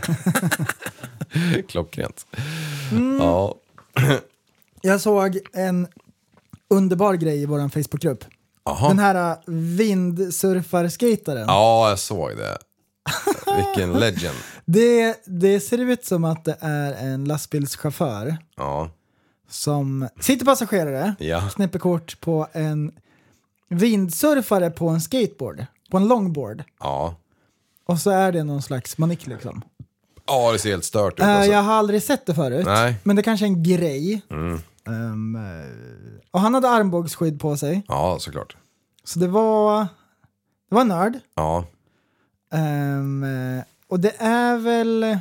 Klockrent. Mm. Ja. Jag såg en underbar grej i våran Facebookgrupp. Aha. Den här vindsurfarskataren. Ja, jag såg det. Vilken legend. Det, det ser ut som att det är en lastbilschaufför ja. som sitter passagerare, ja. snäpper kort på en vindsurfare på en skateboard, på en longboard. Ja. Och så är det någon slags manick liksom. Ja, det ser helt stört ut. Äh, alltså. Jag har aldrig sett det förut. Nej. Men det kanske är en grej. Mm. Um, och han hade armbågsskydd på sig. Ja, såklart. Så det var det var en nörd. Ja. Um, och det är väl...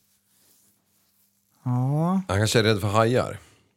Ja. Han kanske är rädd för hajar.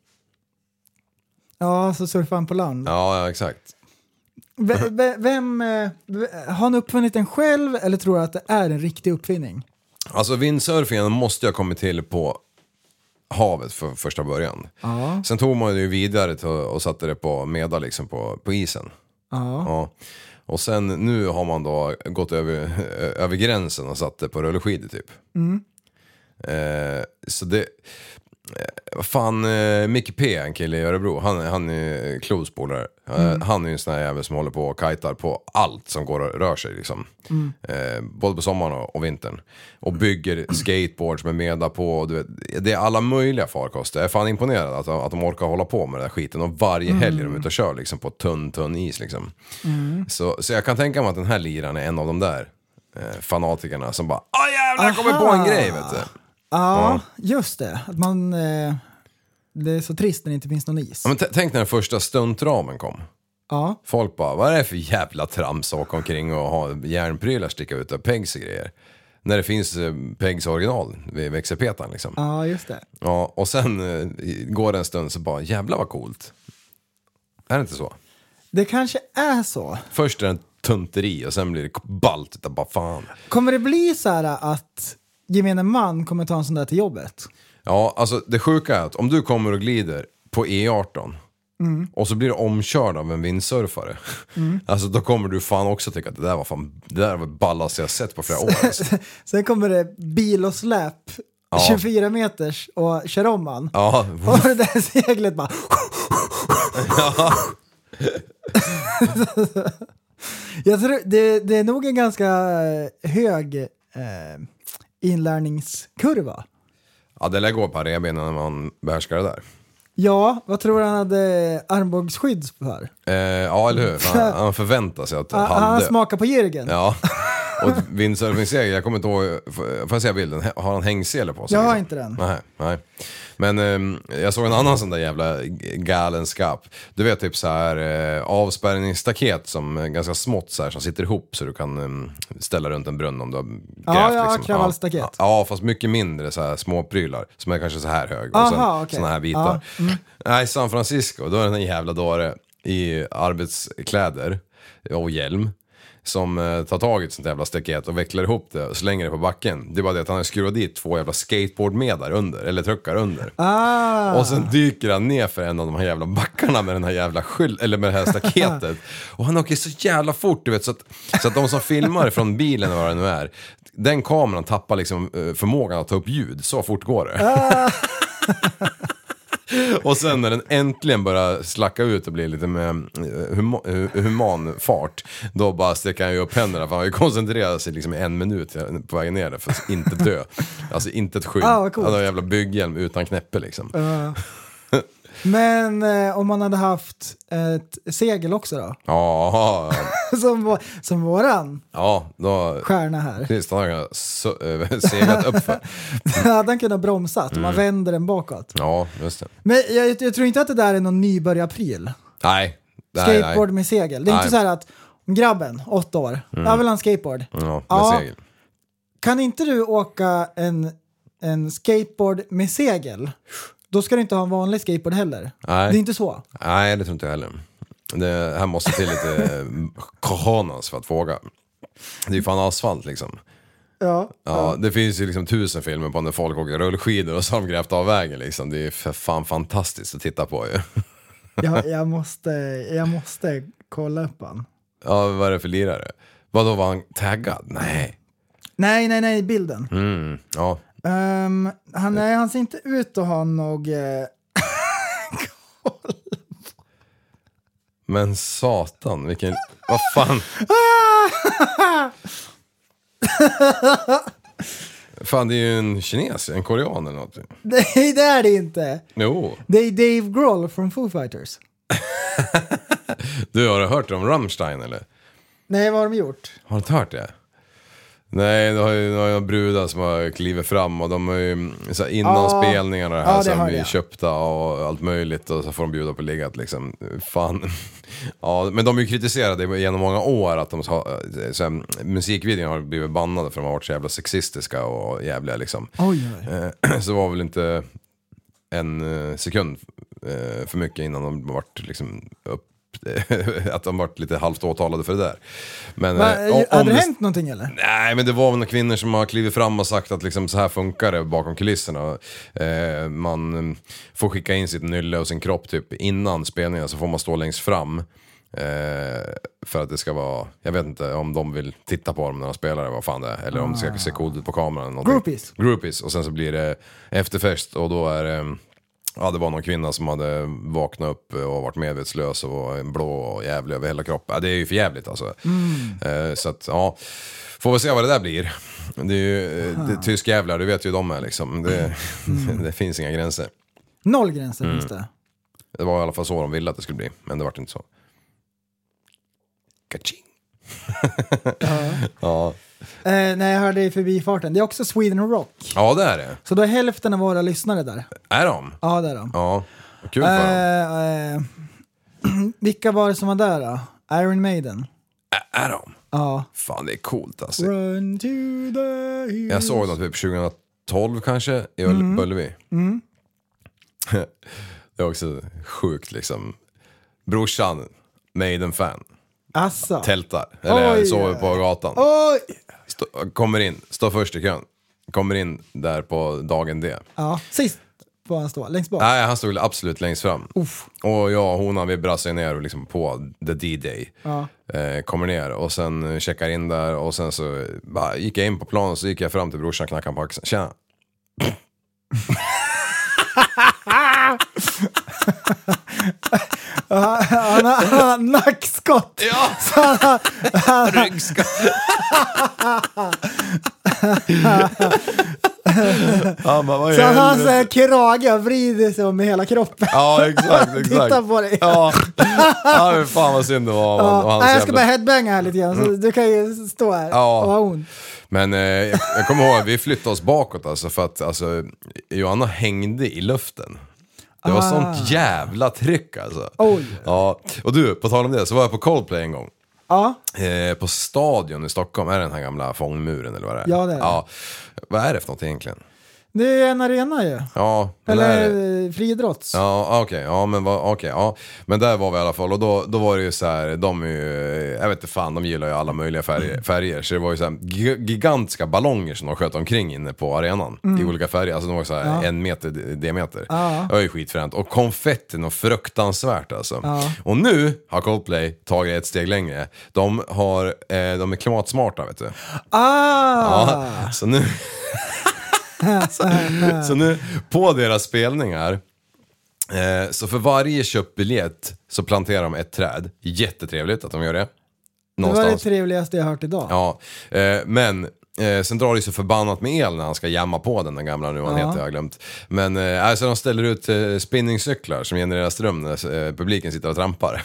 Ja, så surfar han på land. Ja, ja exakt. V- v- vem... Har han uppfunnit den själv eller tror du att det är en riktig uppfinning? Alltså windsurfingen måste jag kommit till på havet för första början. Ja. Sen tog man ju vidare till, och satte det på meda liksom på, på isen. Ja. Ja. Och sen nu har man då gått över, över gränsen och satt det på rullskidor typ. Mm. Eh, så det... Eh, vad fan, eh, Micke P, en kille i Örebro, han, han är klospolare. Mm. Eh, han är ju en sån här jävel som håller på och kajtar på allt som går och rör sig liksom. Mm. Eh, både på sommaren och, och vintern. Och bygger skateboards med meda på. Och du vet, det är alla möjliga farkoster. Jag är fan imponerad att, att de orkar hålla på med den där skiten. Och varje mm. helg är de ute och kör liksom, på tunn, tunn is liksom. Mm. Så, så jag kan tänka mig att den här liran är en av de där. eh, fanatikerna som bara åh jävlar, jag kommer på en grej, vet du. Ja, Ja. just det. Att man, eh, det är så trist när det inte finns någon is. Ja, men t- tänk när den första stuntramen kom. Ja. Folk bara, vad är det för jävla trams att åka omkring och ha järnprylar sticka ut av Pegs och grejer? När det finns eh, Pegs original vid växelpetan liksom. Ja, just det. Ja, och sen eh, går det en stund så bara, jävla vad coolt. Är det inte så? Det kanske är så. Först är det en tunteri och sen blir det ballt utav bara fan. Kommer det bli så här att gemene man kommer ta en sån där till jobbet? Ja, alltså det sjuka är att om du kommer och glider på E arton mm. och så blir du omkörd av en vindsurfare. Mm. Alltså då kommer du fan också tycka att det där var fan, det där var ballaste jag sett på flera år. Alltså. Sen kommer det bil och släp ja. tjugofyra meters och kör om man. Ja. Och det där seglet bara... Ja. Jag tror det, det är nog en ganska hög eh, inlärningskurva. Ja, det lär gå på revbenen när man behärskar det där. Ja, vad tror du han hade armbågsskydd för? Eh, ja, eller hur? Han, han förväntar sig att han Han hade... smakar på Jürgen. Ja, och windsurfingsegel, jag kommer inte ihåg, får jag se bilden? Har han hängsele på sig? Jag har liksom? inte den. Nej, nej. Men eh, jag såg en annan sån där jävla galenskap. Du vet typ så här eh, avspärrningsstaket som är ganska smått så här, som sitter ihop så du kan eh, ställa runt en brunn om du har grävt. Ja, ja, liksom. kravallstaket. Ja, ja, fast mycket mindre så här små prylar som är kanske så här hög. Aha, och sen okay. såna här bitar. Ja. Mm. Nej, San Francisco, då är det en jävla dåre i arbetskläder och hjälm som eh, tar tag i ett sånt jävla staket och vecklar ihop det och slänger det på backen. Det är bara det att han har skruvat dit två jävla skateboardmedar under, eller truckar under. Ah. Och sen dyker han ner för en av de här jävla backarna med den här jävla skyll, eller med det här staketet. Och han åker så jävla fort, du vet, så att, så att de som filmar från bilen och vad det nu är, den kameran tappar liksom eh, förmågan att ta upp ljud, så fort går det. Ah. Och sen när den äntligen börjar slacka ut och bli lite med huma, human fart, då bara sticker han ju upp händerna, för han har ju koncentrerat sig liksom i en minut på vägen ner för att inte dö. Alltså inte ett skydd. Ah, cool. Han har en jävla bygghjälm utan knäppe liksom. Uh. Men eh, om man hade haft ett segel också då? Ja. som, som våran ja, då, stjärna här. Precis, han har äh, seglat upp för. Hade han kunnat bromsat om mm. man vänder den bakåt. Ja, just det. Men jag, jag tror inte att det där är någon nybörjarpryl. Nej. Skateboard nej. med segel. Det är nej. Inte så här att grabben, åtta år, mm. jag vill ha en skateboard. Ja, med ja, segel. Kan inte du åka en, en skateboard med segel? Då ska du inte ha en vanlig skateboard heller. Nej. Det är inte så. Nej, det tror inte jag heller. Det här måste till lite cojones för att våga. Det är ju fan asfalt liksom. Ja, ja, ja. Det finns ju liksom tusen filmer på när folk åker rullskidor och så har de grävt av vägen liksom. Det är för fan fantastiskt att titta på ju. jag, jag, måste, jag måste kolla upp han. Ja, vad är det för lirare? Vadå, var han taggad? Nej. Nej, nej, nej, bilden. Mm, ja. Um, han, nej, han ser inte ut att ha något... Eh... Men satan, vilken... Vad fan? Fan, det är ju en kines, en korean eller något. Nej, det är det inte. Jo. Det är Dave Grohl från Foo Fighters. Du, har du hört om Rammstein eller? Nej, vad har de gjort? Har du inte hört det? Nej, det har ju några brudar som har klivit fram och de har ju så här, innan ah, spelningarna här ah, som vi köpta och allt möjligt och så får de bjuda på liggat liksom. Fan. Ja, men de har ju kritiserat genom många år att de har, så här, musikvideon har blivit bannade för de har varit så jävla sexistiska och jävliga liksom. Oj, oj. Så var väl inte en sekund för mycket innan de varit liksom upp att de varit lite halvt åtalade för det där. Men Va, eh, om, hade det det hänt någonting eller? Nej, men det var några kvinnor som har klivit fram och sagt att liksom så här funkar det bakom kulisserna. Eh, man får skicka in sitt nylle och sin kropp typ innan spelningen, så får man stå längst fram. Eh, för att det ska vara, jag vet inte om de vill titta på dem när de spelar, vad fan det är, eller om det ska se coolt ut på kameran. Groupies. Groupies. Och sen så blir det efterfest och då är det... Ja, det var någon kvinna som hade vaknat upp och varit medvetslös och var blå och jävlig över hela kroppen. Ja, det är ju för jävligt alltså. Mm. Eh, så att, ja, får vi se vad det där blir. Det är ju det, tysk jävlar, du vet ju de är liksom. Det, mm. det finns inga gränser. Noll gränser mm. finns det. Det var i alla fall så de ville att det skulle bli, men det var inte så. Kaching. ja. ja. Eh, när jag hörde i förbifarten. Det är också Sweden Rock. Ja, det är det. Så då är hälften av våra lyssnare där. Är de? Ja, det är de. Ja, kul för eh, dem. Eh, vilka var det som var där då? Iron Maiden. Ä- är de? Ja. Fan, det är coolt alltså. Run to the hills. Jag såg dem typ tjugohundratolv kanske i mm. Ullevi. Mm. Det är också sjukt liksom. Brorsan, Maiden-fan. Asså. Tältar. Eller Oj. sover på gatan. Oj. Stå, kommer in, står först i kön. Kommer in där på dagen D. Ja, sist får han stå, längst bak. Nej, han stod absolut längst fram. Uff. Och jag och honan, vi brassade ner liksom på the D-day. Ja. Eh, kommer ner och sen checkar in där. Och sen så bara, gick jag in på planen och så gick jag fram till brorsan, knackade på axeln. Tjena. han, han, han har nackskott. Ja, så han, han, ryggskott. Han bara, vad så han har helvete? så här krage och vrider sig om med hela kroppen. Ja, exakt, exakt. Titta på dig. Ja, ja men fan vad synd det var. Ja. Och hans Nej, jag ska jävla- bara headbanga här lite grann. Så du kan ju stå här Ja. och ha ont. Men eh, jag, jag kommer ihåg, vi flyttade oss bakåt alltså, för att alltså, Johanna hängde i luften. Det var Ah. sånt jävla tryck alltså. Oj. Ja. Och du, på tal om det, så var jag på Coldplay en gång. Ja. Eh, på Stadion i Stockholm, är det den här gamla fångmuren eller vad det är? Ja, det är det. Ja. Vad är det för något egentligen? Det är en arena ju. Ja, men är det... Eller friidrotts. Ja, okej, okay, ja men vad, okay, ja. Men där var vi i alla fall och då, då var det ju så här, de är ju, jag vet inte fan, de gillar ju alla möjliga färger, färger så det var ju så här gigantiska ballonger som de sköt omkring inne på arenan Mm. i olika färger, alltså de var så här Ja. en meter diameter. Ja. Det var ju skitfränt och konfettin och fruktansvärt alltså. Ja. Och nu har Coldplay tagit ett steg längre. De har, eh, de är klimatsmarta vet du. Ah! Ja, så nu så, så nu på deras spelningar eh, så för varje köpt biljett så planterar de ett träd. Jättetrevligt att de gör det. Det var det trevligaste jag hört idag. Ja, eh, men eh, sen drar det så förbannat med el när han ska jamma på den, den gamla nu han Ja. heter, jag har glömt. Men eh, alltså de ställer ut eh, spinningcyklar som genererar ström när eh, publiken sitter och trampar.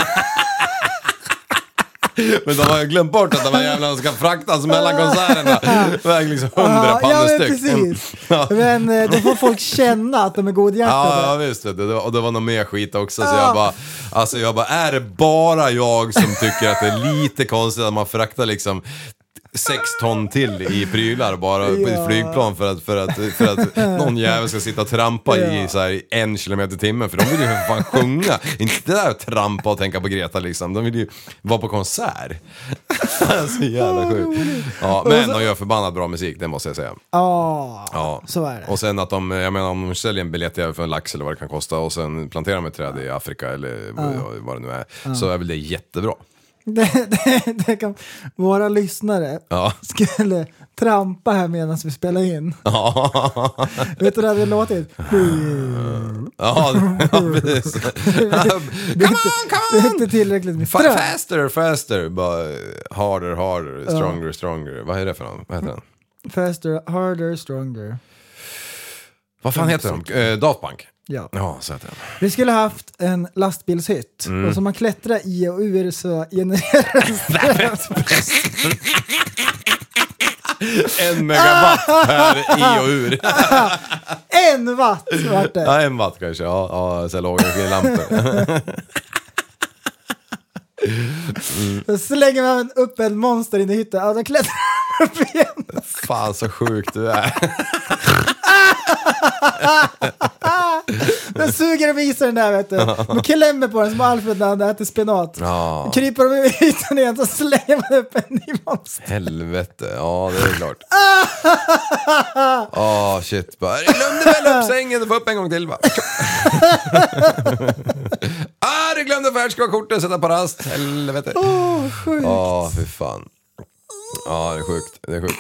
Men de har ju glömt bort att de här jävlarna ska fraktas mellan konserterna. Väg liksom hundra Ja, pannor men styck. precis. Ja. Men eh, då får folk känna att de är godhjärtade. Ja, ja visst vet du. Det var- Och det var någon mer skit också. Så jag bara, alltså jag bara, är det bara jag som tycker att det är lite konstigt att man fraktar liksom sex ton till i prylar bara på Ja. ett flygplan för att, för att, för att någon jävel ska sitta och trampa i Ja. så här en kilometer i timmen, för de vill ju för fan sjunga, inte det där att trampa och tänka på Greta liksom, de vill ju vara på konsert. Så jävla sjukt. Ja, men de gör förbannat bra musik, det måste jag säga. Ja, Ja, så är det. Och sen att de, jag menar om de säljer en biljett för en lax eller vad det kan kosta och sen planterar de ett träd i Afrika eller vad, vad det nu är, så är väl det jättebra. Det, det, det kan, våra lyssnare Ja. skulle trampa här medan vi spelar in. Ja, Vet du hur det hade låtit? ja, ja precis. Det är inte, det är inte tillräckligt med Fa- ström. faster, faster, bara harder, harder, stronger, stronger. Vad är det för någon? Vad heter den? Faster, harder, stronger. Vad fan heter de? Eh, Daft Punk? Ja. Ja, så heter den. Vi skulle ha haft en lastbilshytt Mm. och som man klättrar i och ur så genererar den ström. En megawatt per i och ur. En watt vart det. Ja, en watt kanske. Ja, ja så låga lampor. Så slänger man upp en monster in i hytten. Ja, då klättrar man upp igen. Fan så sjukt du är. Den suger och visar den där, vet du. Man klämmer på den som Alfred när han äter spenat. Ja. Kryper de i ytan igen så slänger man upp en ny monster. Helvete, ja det är klart. Åh oh, shit, bara, jag glömde väl upp sängen och få upp en gång till bara. Ah, du glömde färdskortet, sätta på rast. Helvete. Åh, oh, sjukt. Ja, oh, fy fan. Ja, det är sjukt, det är sjukt.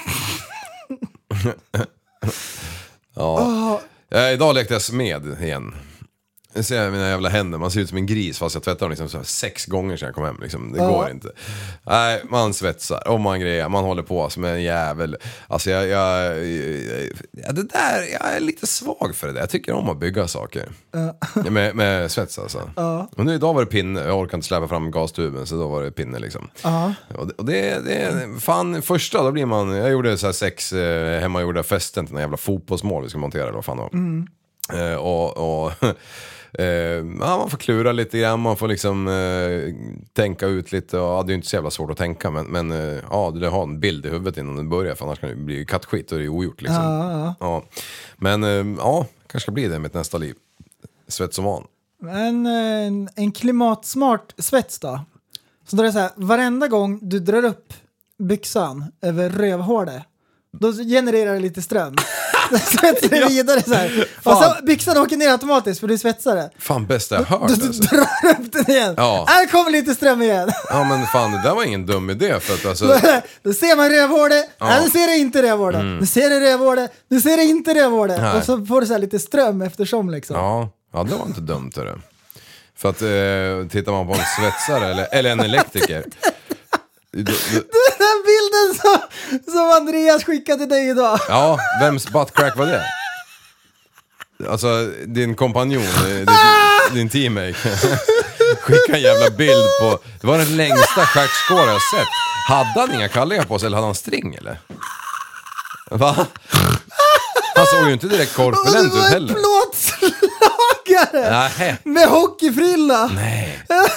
Ja. Oh. Eh, idag lekte jag smed igen. Jag ser mina jävla händer, man ser ut som en gris fast jag tvättar dem liksom så här sex gånger sedan jag kom hem liksom. Det Ja. går inte. Nej, man svetsar och man grejer, man håller på som en jävel. Alltså jag, jag, jag det där, jag är lite svag för det där. Jag tycker om att bygga saker. Ja. Med, med svets alltså. Ja. Och nu idag var det pinne, jag orkar inte släppa fram gastuben så då var det pinne liksom. Ja. Och det, och det, det fan första då blir man, jag gjorde så här sex eh, hemmagjorda festen till en jävla fotbollsmål vi ska montera eller vad fan då. Mm. Eh, och, och eh, ja, man får klura lite grann, man får liksom eh, tänka ut lite och ja, det är ju inte så jävla svårt att tänka men, men eh, ja, du har en bild i huvudet innan du börjar för annars kan det bli kattskit och det är ogjort liksom. Ja, ja. Ja. Men eh, ja, kanske ska bli det mitt nästa liv. Svets som van. En, en, en klimatsmart svets då. Så då är det så här, varenda gång du drar upp byxan över rövhålet, då genererar det lite ström. Då svetsar det vidare så här. Och så byxan åker ner automatiskt för du svetsar det. Fan, bästa jag hört Du, alltså. du drar upp den igen. Ja. Här kommer lite ström igen. Ja men fan, det där var ingen dum idé för att alltså... Då ser man rövhålet. Ja. Nej, nu ser det inte rövhålet. Mm. Nu ser det rövhålet. Nu ser det inte rövhålet. Nej. Och så får du så här lite ström eftersom liksom. Ja, ja det var inte dumt det. För att eh, tittar man på en svetsare eller, eller en elektriker. Du, du, Den här bilden som, som Andreas skickade till dig idag. ja, vems buttcrack var det? Alltså din kompanjon, din, din teammate. Skicka en jävla bild på. Det var den längsta stjärtskåra jag sett. Hade han inga kallingar på sig eller hade han string eller? Va? Han såg ju inte direkt korpulent ut heller. Plåtslagare Nej. med hockeyfrilla. Nej.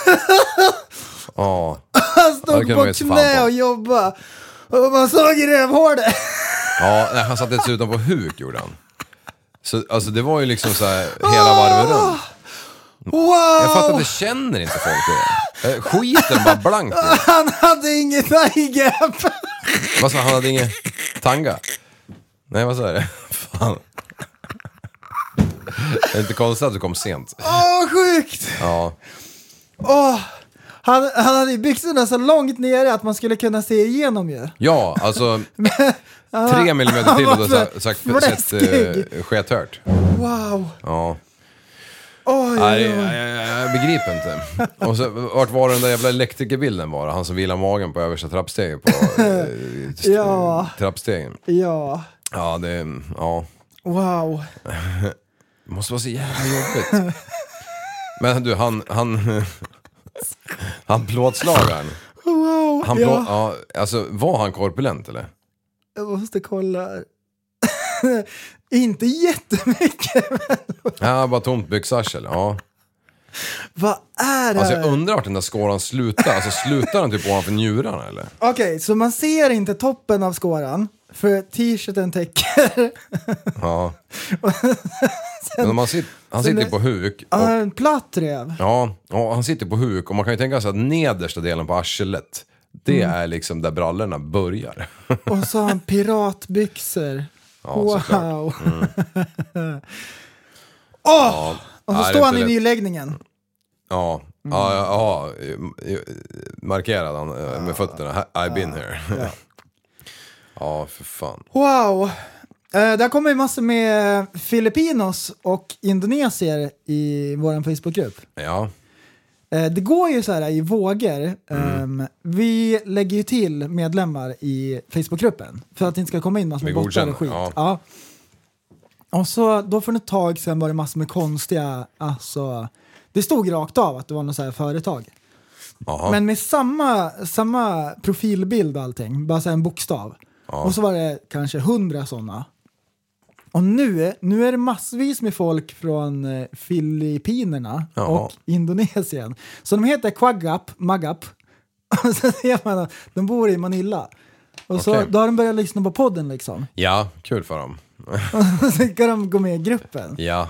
Ja. Han stod Ja, det kan man på ju se fan knä på. och jobba. Och man såg i rövhålet. Ja, nej, han satt dessutom på huk gjorde han. Så alltså det var ju liksom så här hela varvet runt. Wow! Jag fattar att det känner inte folk det. Eh, Skiten bara blankt. Han hade inget thigh-gap. Vad sa han? Han hade ingen tanga? Nej, vad sa det? Fan. Det är inte konstigt att du kom sent. Åh, sjukt! Ja. Åh, han, han hade ju byxorna så långt nere att man skulle kunna se igenom ju. Ja, alltså tre millimeter till och då var sa- sagt fläskig. sett uh, skethört. Wow. Ja. Oj, Nej, oj, oj. jag, jag, jag begriper inte. Och så, vart var den där jävla elektrikerbilden var? Han som vilar magen på översta trappstegen på eh, st- Ja. trappstegen. Ja. Ja, det är, ja. Wow. Det måste vara så jävla jobbigt. Men du, han, han, han plåtslagaren. Wow. Han plå, ja. ja, alltså var han korpulent eller? Jag måste kolla här. Inte jättemycket. Men... Ja, bara tomt byxarsel, ja. Vad är det Alltså här? jag undrar vart den där skåran slutar. Alltså slutar den typ ovanför njurarna eller? Okej, så man ser inte toppen av skåran. För t-shirten täcker. Ja. Men om man sitter, han sitter det- på huk. Ja, Och, en platt röv. ja, och han sitter på huk. Och man kan ju tänka sig att nedersta delen på arslet, det är liksom där brallorna börjar. Och så har han piratbyxor. Ja, Wow. såklart. Åh! Och så Nej, det står är han inte i lätt. nyläggningen. Ja, ja, ja, ja, markerad han eh, med fötterna. I've been here. Ja. Ja, för fan. Wow! Eh, där kommer ju massor med Filipinos och indonesier i vår Facebookgrupp. Ja, Eh, det går ju så här i vågor. Mm. Ehm, vi lägger ju till medlemmar i Facebookgruppen för att det inte ska komma in massor med Vi bottar och godkänner, skit. ja. Ja. Och så då för ett tag sedan var det massor med konstiga, alltså det stod rakt av att det var något så här företag. aha. Men med samma, samma profilbild och allting, bara så här en bokstav. Ja. Och så var det kanske hundra sådana. Och nu, nu är det massvis med folk från eh, Filippinerna Jaha. och Indonesien. Så de heter Quagap, Magap. Och så ser man att de bor i Manila. Och så Okej. då har de börjat lyssna på podden liksom. Ja, kul för dem. Och så kan de gå med i gruppen. Ja.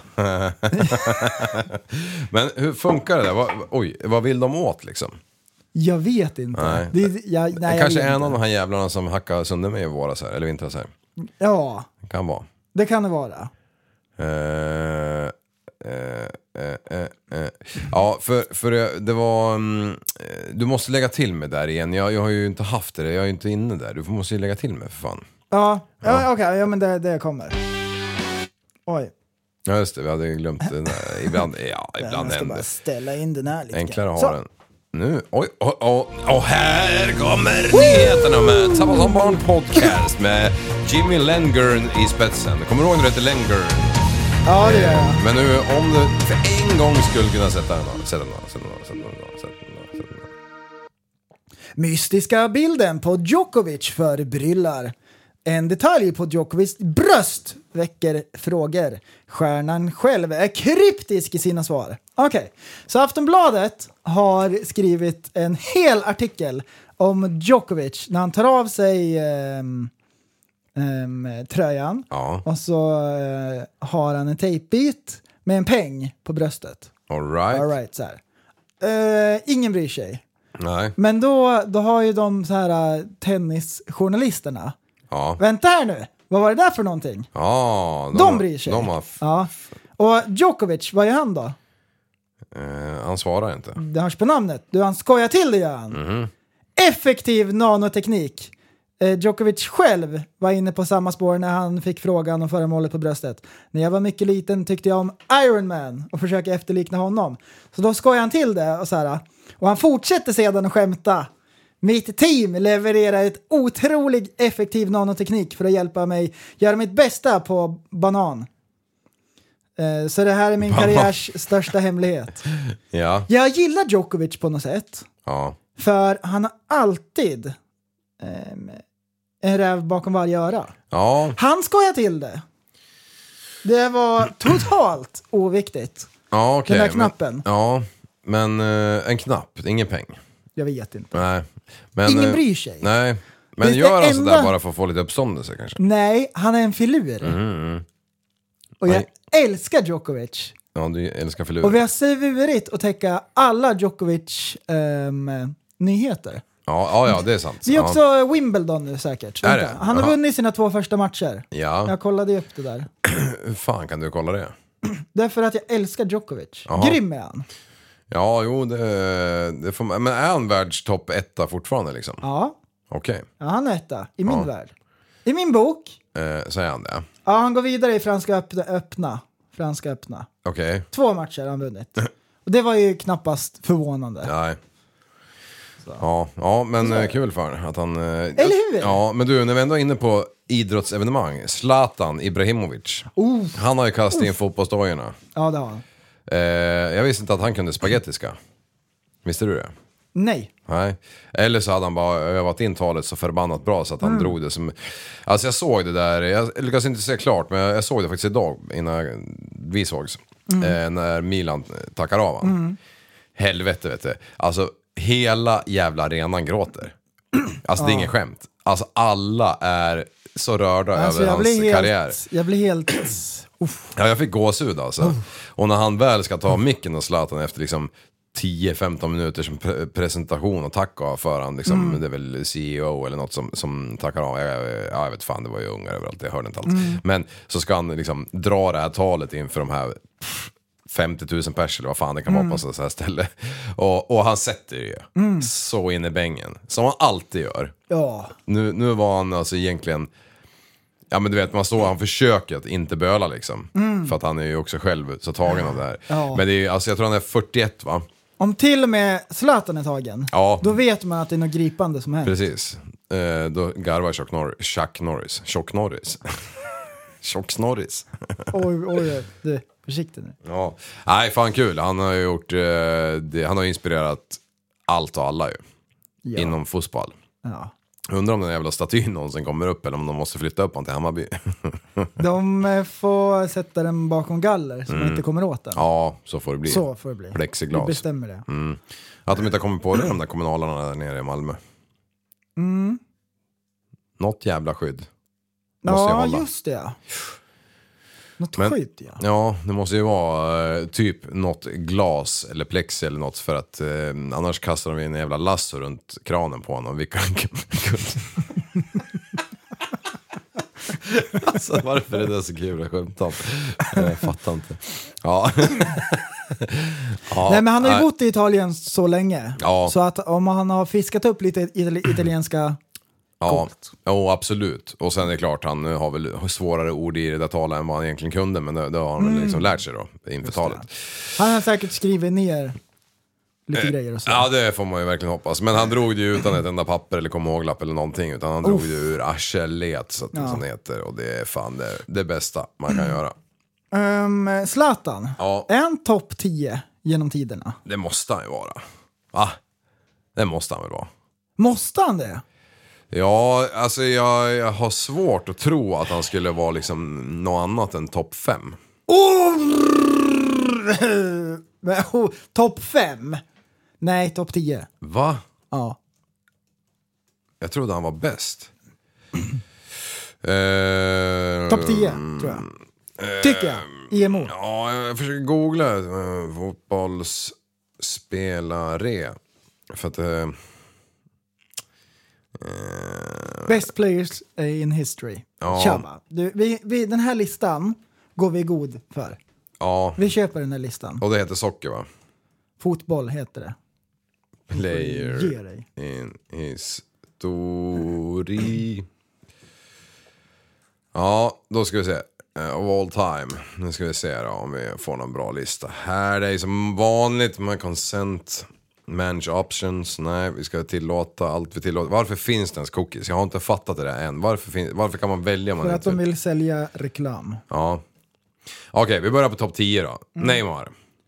Men hur funkar det där? Vad, oj, vad vill de åt liksom? Jag vet inte. Nej. Det, jag, nej, jag Kanske vet en inte. av de här jävlarna som hackar sönder mig i våras här, eller vintras här. Ja, Det kan vara. det kan det vara. Eh, eh, eh, eh, eh. Ja, för, för det, det var... mm, eh, du måste lägga till mig där igen. Jag, jag har ju inte haft det, jag är ju inte inne där. Du måste ju lägga till mig för fan. Ja, ja. okej, ja, men det, det kommer. Oj. Ja just det, vi hade glömt den där. Ibland, ja, ibland jag ska händer. bara ställa in den här lite. Enklare att Så. ha den. Nu, oj, oj, oj, och här kommer nyheterna med Tappas som barn podcast med Jimmy Lengern i spetsen. Kommer du ihåg när det heter Lengern? Ja, det gör jag. Men nu, om du för en gång skulle kunna sätta den då, sätt den då, sätt den då, sätt den då, sätt den då, sätt den då. Mystiska bilden på Djokovic förbryllar. En detalj på Djokovics bröst väcker frågor. Stjärnan själv är kryptisk i sina svar. Okej, okay. Så Aftonbladet har skrivit en hel artikel om Djokovic när han tar av sig um, um, tröjan. Ja. Och så uh, har han en tejpbit med en peng på bröstet. All right. All right, så här. Uh, ingen bryr sig. Nej. Men då, då har ju de så här uh, tennisjournalisterna. Ja. Vänta här nu, vad var det där för någonting? Ja, de, de bryr sig. De har f- ja. Och Djokovic, vad är han då? eh, han svarar inte. Det hörs på namnet. Du, han skojar till det, gör han. Mm-hmm. Effektiv nanoteknik. Eh, Djokovic själv var inne på samma spår när han fick frågan om föremålet på bröstet. När jag var mycket liten tyckte jag om Iron Man och försöker efterlikna honom. Så då skojar han till det och så här. Och han fortsätter sedan att skämta. Mitt team levererar ett otroligt effektiv nanoteknik för att hjälpa mig göra mitt bästa på banan. Eh, så det här är min Banan. karriärs största hemlighet. Ja. Jag gillar Djokovic på något sätt. Ja. För han har alltid eh, en räv bakom varje öra. Ja. Han skojar till det. Det var totalt oviktigt. Ja, okej. Den där knappen. Men, ja, men eh, en knapp, ingen peng. Jag vet inte. Nej. Men, Ingen eh, bryr sig. Nej, men Det är gör det han enda- sådär bara för att få lite uppståndelse kanske? Nej, han är en filur. Mm. Och jag Nej. älskar Djokovic. Ja, du älskar förlur. Och vi har svurit att täcka alla Djokovic ehm, nyheter. Ja, ja, ja, det är sant. Det är Ja. också Wimbledon nu säkert. Är Vänta. det? Han har Jaha. vunnit sina två första matcher. Ja, Jag kollade upp det där. hur fan kan du kolla det? Därför att jag älskar Djokovic. Jaha. Grym är han. Ja, jo, det, det får man. Men är han världstopp etta fortfarande liksom? Ja. Okej, Ja, han är etta i min Ja. värld. I min bok. eh, säger han det? Ja, han går vidare i franska öppna. öppna. Franska öppna. Okej, Två matcher har han vunnit. Och det var ju knappast förvånande. nej. Ja, ja, men eh, kul för honom att han... eh, Eller hur? Ja, men du, när vi ändå är inne på idrottsevenemang. Zlatan Ibrahimovic. Oh. Han har ju kastat in fotbollsdojorna. Ja, det har han. Eh, jag visste inte att han kunde spagettiska. Visste du det? Nej. Nej. Eller så hade han bara övat in talet så förbannat bra så att han Mm. drog det som... Alltså jag såg det där, jag lyckas inte se klart, men jag såg det faktiskt idag innan vi sågs. Mm. Eh, när Milan tackar av han. Helvete vet du. Alltså hela jävla arenan gråter. Alltså det är ingen skämt. Alltså alla är så rörda Alltså, över jag hans blir karriär. helt... Jag blir helt... Uff. Ja, jag fick gåshud alltså. Och när han väl ska ta micken och Zlatan efter liksom tio femton minuters pre- presentation och tack av för han liksom, Mm. det är väl C E O eller något som, som tackar av. Jag, ja, jag vet fan, det var ju ungar överallt, jag hörde inte allt. Mm. Men så ska han liksom dra det här talet inför de här pff, femtio tusen pers eller vad fan det kan Mm. vara på så här ställe. Och, och han sätter det ju så in i bängen. Som han alltid gör. Ja. Nu, nu var han alltså egentligen... Ja men du vet, man står han försöker att inte böla liksom. För att han är ju också själv så tagen av det här. Ja. Men det är ju, alltså jag tror han är fyrtioett va? Om till och med Zlatan är tagen, Ja. då vet man att det är något gripande som händer. Precis. Eh, då garvar Chuck, Nor- Chuck Norris. Chuck Norris. Chuck Norris. Oj, oj, oj. Du, försiktig nu. Ja. Nej, fan kul. Han har ju gjort, eh, det, han har inspirerat allt och alla ju. Ja. Inom fotboll. Ja. Undrar om den jävla statyn någonsin kommer upp eller om de måste flytta upp han till Hammarby. De eh, får sätta den bakom galler så man inte kommer åt den. Ja, så får det bli. Så får det bli. Plexiglas. Vi bestämmer det. Mm. Att de inte har kommit på det, de där kommunalarna där nere i Malmö. Mm. Något jävla skydd. Måste jag Ja, hålla. just det. Ja. Något Men- skydd, ja. Ja, det måste ju vara eh, typ något glas eller plexi eller något för att eh, annars kastar de en jävla lasso runt kranen på honom. Vilka Alltså varför är det så kul att skämta om? Jag fattar inte. Ja. Ja, Nej, men han har ju nej. bott i Italien så länge. Ja. Så att om han har fiskat upp lite itali- italienska Ja, Coolt. oh, absolut. Och sen är det klart, han har väl svårare ord i det där talet än vad han egentligen kunde, men det, det har han mm. liksom lärt sig då, inför talet. Han har säkert skrivit ner lite eh, grejer och så. Ja, det får man ju verkligen hoppas. Men han drog det ju utan ett enda papper eller kom ihåglapp eller någonting, utan han drog det ur arslet, så att det ja. heter. Och det är fan det, det bästa man kan göra. Um, Zlatan, ja. en topp tio genom tiderna. Det måste han ju vara. Va? Det måste han väl vara. Måste han det? Ja, alltså jag, jag har svårt att tro att han skulle vara liksom något annat än topp fem. Oh! oh, topp fem? Nej, topp tio. Va? Ja. Jag trodde han var bäst. eh, topp tio, tror jag. Tycker jag. I M O. Ja, jag försöker googla uh, fotbollsspelare. För att... Uh, uh, Best players in history. Ja. Tjabba. Du, vi, vi, den här listan går vi god för. Ja. Vi köper den här listan. Och det heter socker, va? Fotboll heter det. Player in history. Ja, då ska vi se. Uh, of all time. Nu ska vi se då om vi får någon bra lista. Här det är som vanligt med consent, manage options. Nej, vi ska tillåta allt vi tillåter. Varför finns det ens cookies? Jag har inte fattat det där än. Varför, fin- varför kan man välja om man För inte... att de vill sälja reklam. Ja. Okej, okay, vi börjar på topp tio då. Mm. Neymar.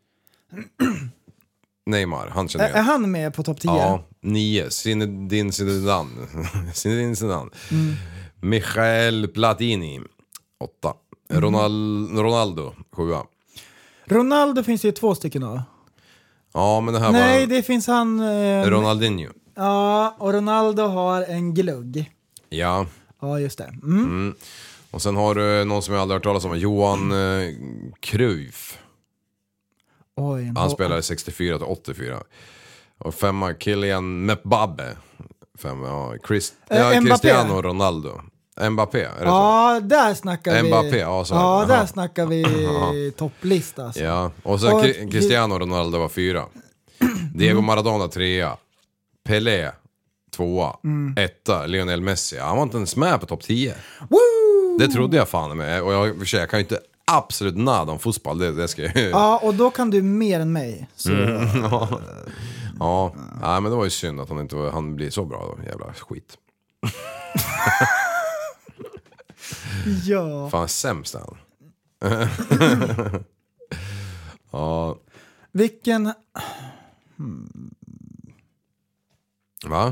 Neymar, han känner jag. Är han med på topp tio? Ja, nio. Zinedine Zidane. Zinedine Zidane. Mm. Michael Platini. Åtta. Mm. Ronald, Ronaldo, sjua. Ronaldo finns ju två stycken av. Ja, men det här Nej, var... det finns han... Eh... Ronaldinho. Ja, och Ronaldo har en glugg. Ja. Ja, just det. Mm. Mm. Och sen har du någon som jag aldrig hört talas om. Johan eh, Cruyff. Oj, han spelade sextiofyra till åttiofyra. Och femma Kylian Mbappé. Femma, ja, Christ... äh, ja, Cristiano Ronaldo. Mbappé, är det ja, så? där snackar vi. Mbappé, ja, så ja är där Aha. snackar vi topplista. Alltså. Ja, och sen och, Cristiano Ronaldo var fyra. Diego Maradona trea. Pelé tvåa. Mm. Etta, Lionel Messi. Han var inte ens med på topp tio. Woo! Det trodde jag fan med. Och jag, jag kan ju inte absolut nada om fotboll. Det, det ska jag... Ja, och då kan du mer än mig. Så... Mm, ja. Ja. ja, men det var ju synd att han inte han blir så bra då. Jävla skit. Ja. Fan, sämst han. Ja. Vilken... Hmm. Va?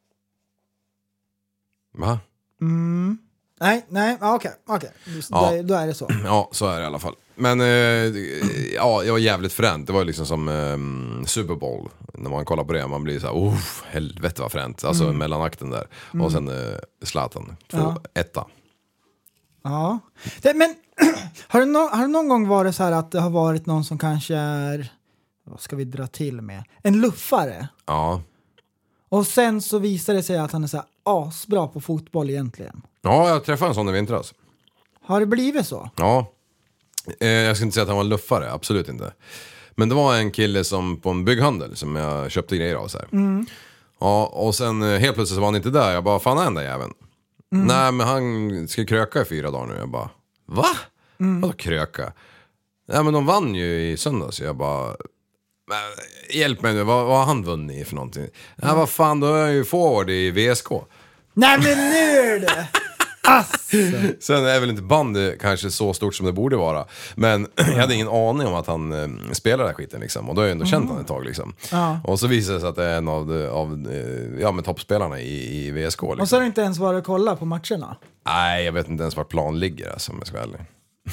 Va? Mm. Nej, nej, okej, okej. Ja. Då, då är det så. Ja, så är det i alla fall. Men eh, ja, jag var jävligt fränt. Det var liksom som eh, Super Bowl. När man kollar på det, man blir så här, oh, helvete vad fränt. Alltså mm. mellanakten där. Mm. Och sen eh, Zlatan, två, ja. etta. Ja. Det, men har det, no- har det någon gång varit så här att det har varit någon som kanske är, vad ska vi dra till med? En luffare. Ja. Och sen så visar det sig att han är så här asbra på fotboll egentligen. Ja, jag träffade en sån i vintras. Har det blivit så? Ja. Eh, jag ska inte säga att han var en luffare, absolut inte. Men det var en kille som på en bygghandel som jag köpte grejer av så här. Mm. Ja, och sen helt plötsligt så var han inte där. Jag bara, fan är den där jäveln? Mm. Nej, men han ska kröka i fyra dagar nu. Jag bara, va? Mm. Vadå kröka? Nej, men de vann ju i söndags. Jag bara, hjälp mig nu, vad, vad har han vunnit för någonting? Mm. Nej, vad fan, då är jag ju forward i V S K. Nej, men nu är det! Alltså. Sen är väl inte bandy kanske så stort som det borde vara. Men jag hade ingen aning om att han eh, spelar den här skiten liksom. Och då har jag ändå känt han ett tag liksom. Ja. Och så visade det sig att det är en av, av ja, med toppspelarna i, i V S K liksom. Och så har du inte ens varit och kolla på matcherna? Nej, jag vet inte ens vart plan ligger alltså, om jag ska vara ärlig.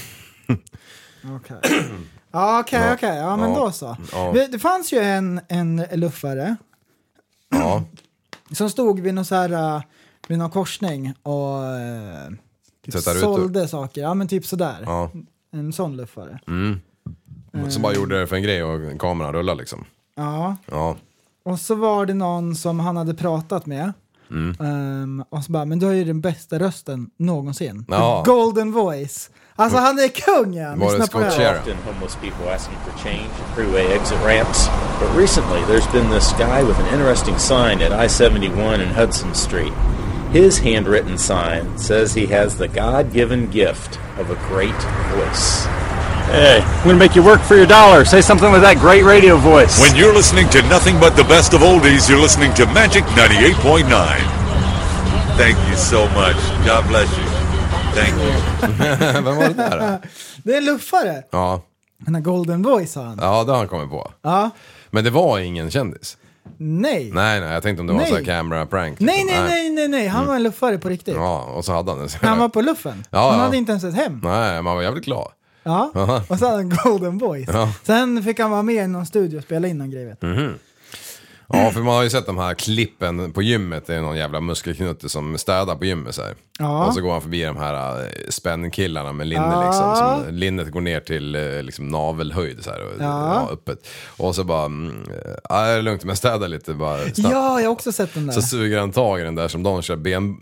Okej. Ja, okej, okej. Ja, men ja. Då så. Ja. Det, det fanns ju en, en luffare. Ja. Som stod vid någon så här... vid någon korsning och eh, typ sålde saker. Ja, men typ sådär. Ja. En sån luffare. Mm. Som bara gjorde det för en grej och kameran rullar liksom. Ja. Ja. Och så var det någon som han hade pratat med. Mm. Um, och så bara, men du har ju den bästa rösten någonsin. Ja. Golden voice. Alltså han är kungen. Var det Scott Sheeran? Often homeless people asking for change at freeway exit ramps. But recently there's been this guy with an interesting sign at I seventy-one and Hudson Street. His handwritten sign says he has the God-given gift of a great voice. Hey, I'm gonna make you work for your dollar. Say something with that great radio voice. When you're listening to nothing but the best of oldies, you're listening to Magic ninety-eight point nine. Thank you so much. God bless you. Thank you. Vem var det där då? Det är en luffare. Ja. Den här Golden Voice har han. Ja, det har han kommit på. Ja. Men det var ingen kändis. Nej. Nej, nej, jag tänkte om det Nej. var så här camera prank. Nej, nej, nej, nej, nej. Han var en luffare på riktigt. Ja, och så hade han det. Han var på luffen. Ja, han ja. hade inte ens ett hem. Nej, man var jävligt glad. Ja, Aha. och så hade han Golden Voice. Ja. Sen fick han vara med i någon studio och spela in någon grej. Mhm. Ja, för man har ju sett de här klippen på gymmet. Det är någon jävla muskelknutte som städar på gymmet så här. Ja. Och så går han förbi de här äh, spännekillarna med linne Ja. liksom. Som, linnet går ner till äh, liksom navelhöjd så här. Och, Ja. ja, öppet. Och så bara, mm, ja, det är lugnt men städa lite bara snabbt. Ja, jag har också sett den där. Så suger han tag i den där som de kör ben...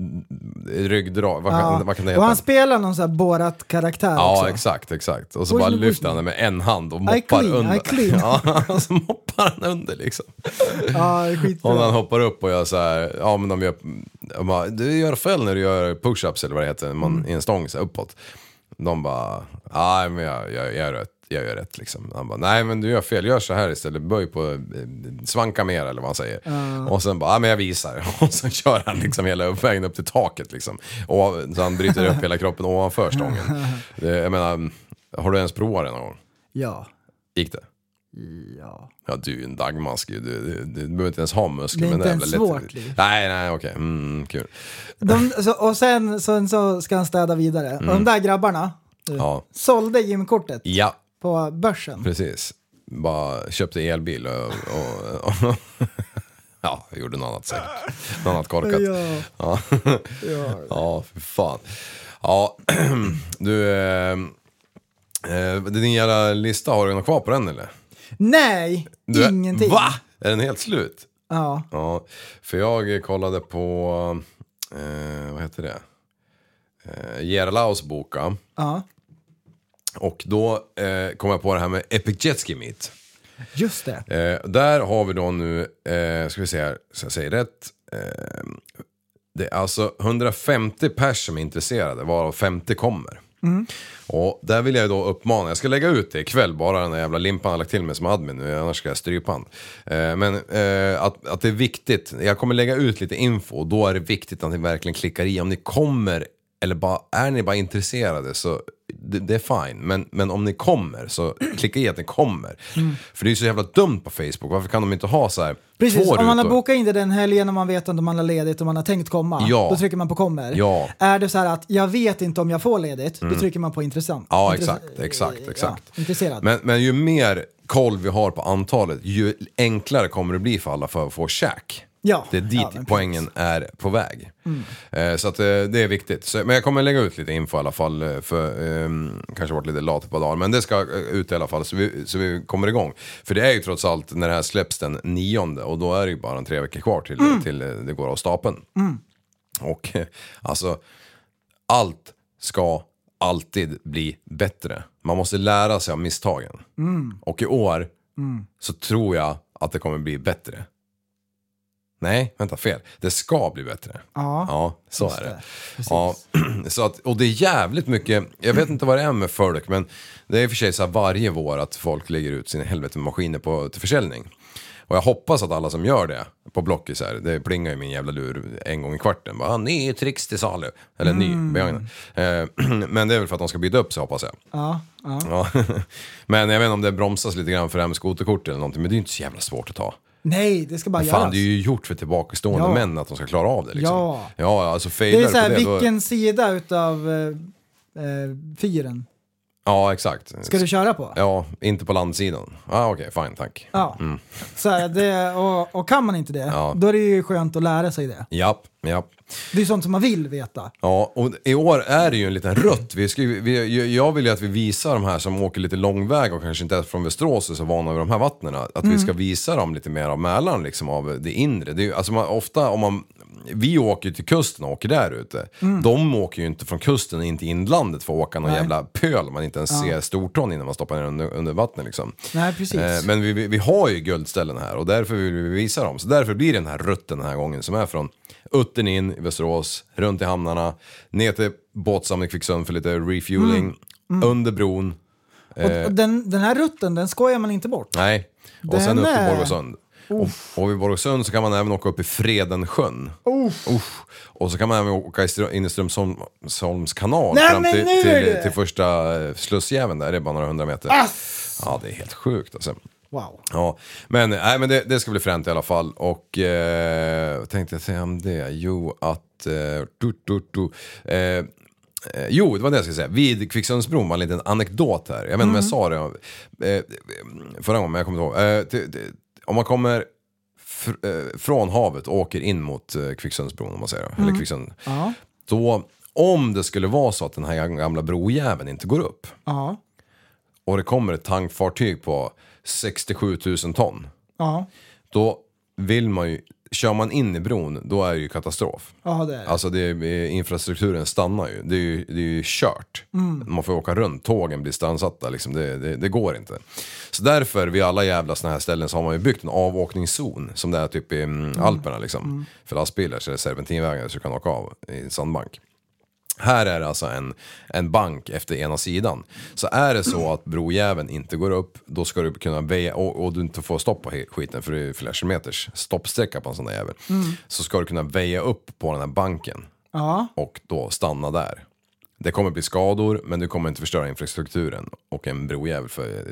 Ryggdrag, vad, Ja. kan, vad kan det heta? Och han spelar någon sån här Borat karaktär Ja, också. exakt, exakt. Och så Push bara me, lyfter push han den med en hand och I moppar clean, under. I clean. Ja, och så moppar han under liksom. Ja, det är skitbra. Och när han hoppar upp och gör så här, ja men de gör, de bara, du gör fel när du gör push-ups eller vad det heter, man, Mm. i en stång så här, uppåt. De bara, nej men jag, jag, jag gör rätt. Jag gör rätt liksom. Han bara, nej men du gör fel, gör så här istället, böj på, eh, svanka mer eller vad han säger. Uh. Och sen bara, ja men jag visar. Och så kör han liksom hela uppvägen upp till taket liksom. Och så han bryter upp hela kroppen ovanför stången. Det, jag menar, har du ens provat det någon gång? Ja. Gick det? Ja. Ja, du är ju en dagmask ju. Du, du, du behöver inte ens ha muskler. Det är men inte är ens jävla svårt, lätt. Liv. Nej, nej, okej. Mm, kul. De, så, och sen, sen så ska han städa vidare. Och de där grabbarna Ja. sålde gymkortet Ja, på börsen. precis. Bara köpte elbil och... och, och ja, jag gjorde något annat säkert. Något annat korkat. Ja. Ja, Ja. ja för fan. Ja, du... Eh, eh, din jävla lista, har du något kvar på den eller? Nej, Du, ingenting. Va? Är den helt slut? Ja. Ja, för jag kollade på, eh, vad heter det? Eh, Gerlaus boka. Ja. Och då eh, kom jag på det här med Epic Jet Ski Meet. Just det. Eh, där har vi då nu, eh, ska vi se här, så jag säger rätt. Eh, det är alltså hundrafemtio pers som är intresserade, varav femtio kommer. Mm. Och där vill jag då uppmana, jag ska lägga ut det ikväll, bara den där jävla limpan har lagt till mig som admin nu, annars ska jag strypa han. Eh, men eh, att, att det är viktigt, jag kommer lägga ut lite info och då är det viktigt att ni verkligen klickar i. Om ni kommer, eller bara, är ni bara intresserade så det, det är fine. Men, men om ni kommer så klicka i att ni kommer. Mm. För det är ju så jävla dumt på Facebook, varför kan de inte ha så här Precis, två om man har rutor? bokat in det den helgen och man vet att man har ledigt och man har tänkt komma, Ja. då trycker man på kommer. Ja. Är det så här att jag vet inte om jag får ledigt, då trycker man på intressant. Ja, Intress- exakt, exakt, exakt. Ja, intresserad. Men, men ju mer koll vi har på antalet, ju enklare kommer det bli för alla för att få käk. Ja. Det är dit Ja, men poängen är på väg. Mm. Eh, så att, eh, det är viktigt. Så, men jag kommer lägga ut lite info i alla fall. eh, För, eh, kanske varit lite lat på dagar. Men det ska eh, ut i alla fall så vi, så vi kommer igång. För det är ju trots allt när det här släpps den nionde. Och då är det ju bara en tre veckor kvar till, Mm. till eh, det går av stapeln. Mm. Och eh, alltså, allt ska alltid bli bättre. Man måste lära sig av misstagen. Mm. Och i år Mm. så tror jag att det kommer bli bättre. Nej, vänta, fel. Det ska bli bättre. Ja, Ja, så just är det. det. Precis. Ja, så att, och det är jävligt mycket, jag vet inte vad det är med folk, men det är i och för sig så här varje vår att folk lägger ut sina helvete maskiner på, till försäljning. Och jag hoppas att alla som gör det på Blockis här, det plingar ju min jävla lur en gång i kvarten. Bara, ny tricks till salu. Eller ny, begagnad. Eh, men det är väl för att de ska byta upp sig, hoppas jag. Ja, ja. Ja. Men jag vet inte om det bromsas lite grann för det här med skoterkort eller någonting, men det är ju inte så jävla svårt att ta. Nej, det ska bara Men göras. fan, det är ju gjort för tillbakastående Ja. män att de ska klara av det liksom. Ja. Ja, alltså Det failar är så här, på det, då- vilken sida utav eh, eh, fyren Ja, exakt. ska du köra på? Ja, inte på landsidan. Ja, ah, okej, okay, fine, tack. Ja. Mm. Så här, det, och, och kan man inte det, Ja. då är det ju skönt att lära sig det. Japp, japp. Det är sånt som man vill veta. Ja, och i år är det ju en liten rutt. Vi ska, ju- vi, jag vill ju att vi visar de här som åker lite långväg och kanske inte är från Västerås och så vana vid de här vattnena. Att Mm. vi ska visa dem lite mer av Mälaren, liksom av det inre. Det är ju, alltså man, ofta om man vi åker ju till kusten och åker där ute. Mm. De åker ju inte från kusten in till inlandet för att åka någon Nej. jävla pöl man inte ens ja. ser stortån innan man stoppar ner under, under vattnet liksom. Nej, precis. Eh, men vi, vi, vi har ju guldställen här och därför vill vi visa dem. Så därför blir den här rutten den här gången som är från Uttern in i Västerås, runt i hamnarna, ner till båtsamling Kvicksund för lite refueling, mm. Mm. under bron. Och, och den, den här rutten, den skojar man inte bort. Nej, och den sen upp till Borgåsund. Och, och vid Borgåsund så kan man även åka upp i Fredensjön. Uff. Och så kan man även åka in i Strömsholms kanal Nej, fram till, till, till, till första slussjäveln där, det är bara några hundra meter. Ass. Ja, det är helt sjukt alltså. Wow. Ja, men, nej, men det, det ska bli fränt i alla fall. Och eh, tänkte jag säga om det? Jo, att... Eh, du, du, du, eh, Eh, jo, det var det jag skulle säga. Vid Kvicksundsbron var en liten anekdot här. Jag vet inte mm. om jag sa det eh, förra gången, men jag kommer inte ihåg. Eh, t- t- om man kommer fr- eh, från havet och åker in mot eh, Kvicksundsbron, om man säger mm. eller Kvicksund. Uh-huh. Då, om det skulle vara så att den här gamla brojäveln inte går upp uh-huh. och det kommer ett tankfartyg på sextiosju tusen ton, uh-huh. då vill man ju, kör man in i bron, då är det ju katastrof. Ja, det är det. Alltså det är, infrastrukturen stannar ju. Det är ju, det är ju kört. Mm. Man får åka runt, tågen blir stansatta liksom. det, det, det går inte. Så därför, vid alla jävla såna här ställen så har man ju byggt en avåkningszon som det är typ i mm, Alperna liksom. Mm. För lastbilar så är det serpentinvägar så du kan åka av i en sandbank. Här är det alltså en, en bank efter ena sidan. Så är det så att brojäveln inte går upp, då ska du kunna väja, och, och du inte får stoppa skiten för det är flera kilometers stoppsträcka på en sån där jävel. Mm. Så ska du kunna väja upp på den här banken. Ja. Och då stanna där. Det kommer bli skador, men du kommer inte förstöra infrastrukturen. Och en brojävel för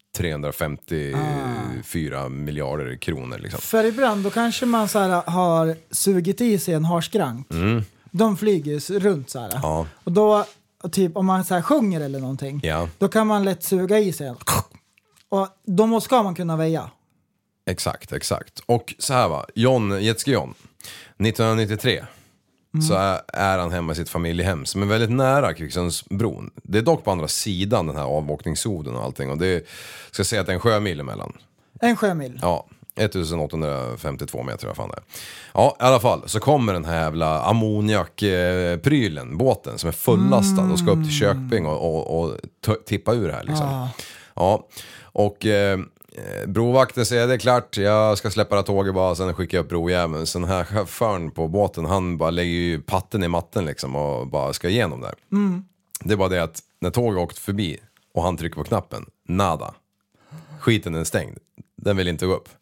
trehundrafemtiofyra ah. miljarder kronor liksom. För ibland då kanske man så här har sugit i sig en harskrank. Mm. De flyger runt så här. Ja. Och då, typ om man så här sjunger eller någonting, ja. då kan man lätt suga i sig. Och då ska man kunna väja. Exakt, exakt. Och så här va, John, Jetski John, nittonhundranittiotre mm. så är, är han hemma i sitt familjehem som är väldigt nära Kvicksundsbron. Det är dock på andra sidan den här avåkningszonen och allting. Och det är, ska jag säga att det är en sjömil emellan. En sjömil? Ja. ettusenåttahundrafemtiotvå meter vad fan det är. Ja, i alla fall så kommer den här jävla ammoniakprylen, båten som är fullastad mm. och ska upp till Köping och, och, och t- tippa ur här liksom. Ah. Ja, och eh, brovakten säger det är klart, jag ska släppa det tåget bara, sen skickar jag upp brojäveln. Så den här chauffören på båten, han bara lägger ju patten i matten liksom och bara ska igenom där. Mm. Det är bara det att när tåget åkt förbi och han trycker på knappen, nada. Skiten är stängd. Den vill inte gå upp.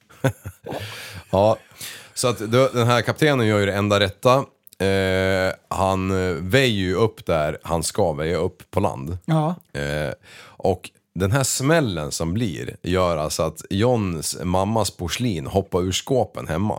Ja, så att den här kaptenen gör ju det enda rätta. Eh, han väjer ju upp där han ska väja upp på land. Ja. Eh, och den här smällen som blir gör alltså att Johns mammas porslin hoppar ur skåpen hemma.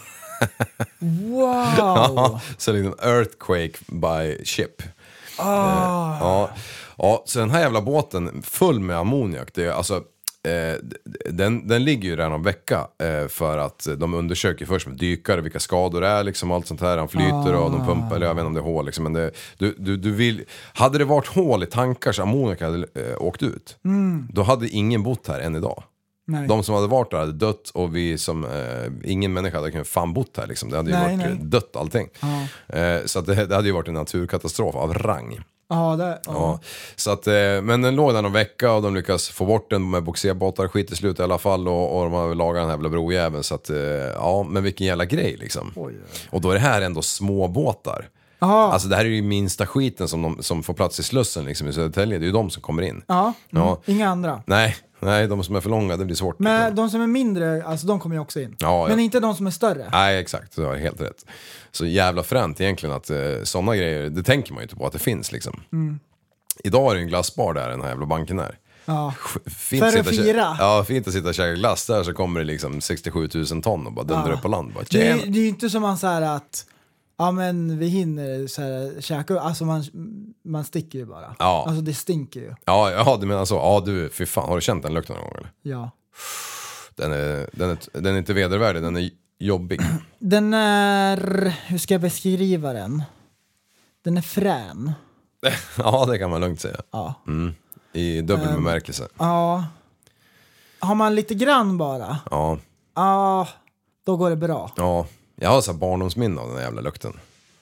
Wow! Ja, så liksom earthquake by ship. Ah. Eh, ja. Ja, så den här jävla båten full med ammoniak, det är alltså Eh, den, den ligger ju redan en vecka eh, för att de undersöker först med dykare vilka skador det är liksom, allt sånt här, han flyter ah. och de pumpar, eller jag vet inte om det är hål liksom, men det, du, du, du vill, hade det varit hål i tankar så ammoniak hade eh, åkt ut mm. då hade ingen bott här än idag. Nej. De som hade varit där hade dött och vi som, eh, ingen människa hade kunnat fan bott här liksom. Det hade ju nej, varit nej. dött allting ah. eh, så att det, det hade ju varit en naturkatastrof av rang. Ja, det, ja. Ja, så att, men den låg där någon vecka och de lyckas få bort den med boxerbåtar, skit i slut i alla fall, och, och de har lagat den här jävla brojäveln, så att, ja, men vilken jävla grej liksom. Oj, oj. Och då är det här ändå små båtar. Aha. Alltså det här är ju minsta skiten som, de, som får plats i Slussen liksom, i Södertälje, det är ju de som kommer in. Ja, mm. Ja. Inga andra. Nej, nej, de som är för långa, det blir svårt. Men liksom. de som är mindre, alltså de kommer ju också in. Ja, men ja. inte de som är större. Nej, exakt, du har helt rätt. Så jävla fränt egentligen att eh, sådana grejer, det tänker man ju inte på att det finns liksom. Mm. Idag är det en glassbar där, den här jävla banken är. Ja. Fint för att att fira. Ja, fint att sitta och käka glass där, så kommer det liksom sextiosju tusen ton och bara dundrar ja. upp på land. Bara, det, är, det är ju inte som man säger att ja men vi hinner så här käka, alltså man, man sticker ju bara. Ja. Alltså det stinker ju. Ja, ja, du menar så. Ja, du, fy fan, har du känt den lukten någon gång eller? Ja. Den är, den är, den är inte vedervärdig, den är jobbig. Den är, hur ska jag beskriva den? Den är frän. Ja, det kan man lugnt säga. Ja. Mm. I dubbel um, bemärkelse. Ja. Har man lite grann bara. Ja. Ja, då går det bra. Ja, Jag har så här barndomsminne av den där jävla lukten.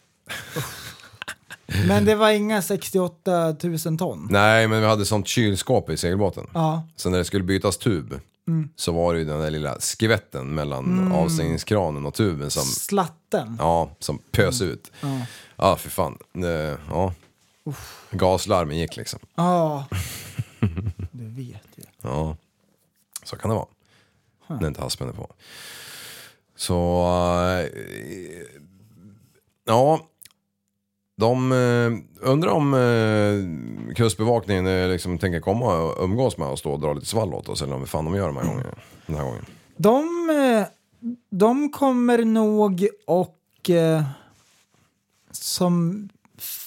Men det var inga sextioåtta tusen ton? Nej, men vi hade sånt kylskåp i segelbåten. Ja. Så när det skulle bytas tub mm. så var det ju den där lilla skvätten mellan mm. avstängningskranen och tuben som... Slatten? Ja, som pös mm. ut. Ja, ja för fan. Det, ja. Uff. Gaslarmen gick liksom. Ja, du vet ju. Ja, så kan det vara. Huh. När inte haspen är på. Så... Äh, ja... De eh, undrar om eh, kustbevakningen eh, liksom tänker komma och umgås med och stå och dra lite svall åt oss, eller om vi fan de gör de här gången, den här gången. De, eh, de kommer nog och eh, som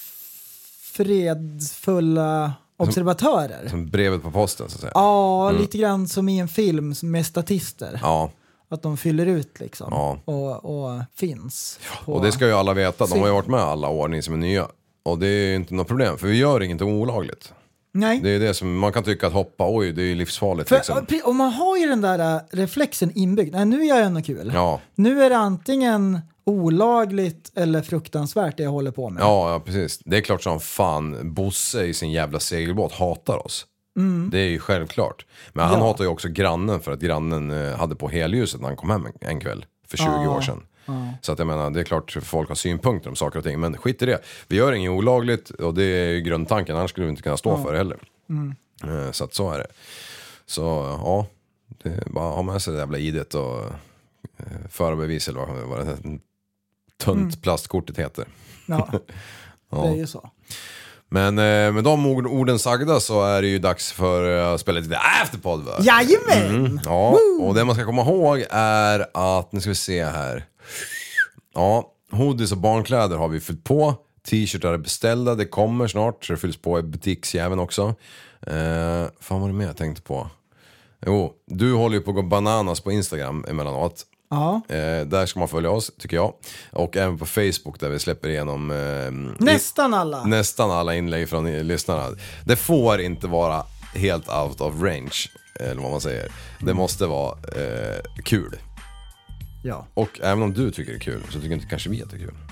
fredfulla observatörer. Som, som brevet på posten så att säga. Ja, mm. lite grann som i en film med statister. Ja. Att de fyller ut liksom. Ja. Och, och finns. På... Och det ska ju alla veta. De har ju varit med alla år, ni som är nya. Och det är inte något problem. För vi gör inget olagligt. Nej. Det är det som man kan tycka att hoppa, oj det är livsfarligt. För, liksom. Och man har ju den där reflexen inbyggd. Nej, nu gör jag något kul. Ja. Nu är det antingen olagligt eller fruktansvärt det jag håller på med. Ja, ja precis. Det är klart som fan Bosse i sin jävla segelbåt hatar oss. Mm. Det är ju självklart. Men han ja. hatar ju också grannen för att grannen eh, hade på helljuset när han kom hem en, en kväll för tjugo ja. år sedan. Ja. Så att jag menar, det är klart folk har synpunkter om saker och ting. Men skit i det. Vi gör inget olagligt och det är ju grundtanken. Annars skulle vi inte kunna stå ja. för det heller. Mm. Eh, så att så är det. Så ja, det är bara ha med sig det jävla idet och eh, förarbevis eller vad, vad det tunt mm. plastkortet heter. Ja, ja. Det är ju så. Men eh, med de ord, orden sagda så är det ju dags för att uh, spela lite Afterpod, va? Jajamän! Mm, ja, Woo! Och det man ska komma ihåg är att, nu ska vi se här. Ja, hoodies och barnkläder har vi fyllt på. T-shirtar är beställda, det kommer snart. Så det fylls på i butiksjäveln också. Eh, fan var det mer jag tänkte på? Jo, du håller ju på att gå bananas på Instagram emellanåt. Ja. Eh, där ska man följa oss, tycker jag. Och även på Facebook där vi släpper igenom eh, nästan alla i, nästan alla inlägg från lyssnarna. Det får inte vara helt out of range, eller vad man säger. Det måste vara eh, kul. Ja. Och även om du tycker det är kul så tycker inte kanske vi att det är kul.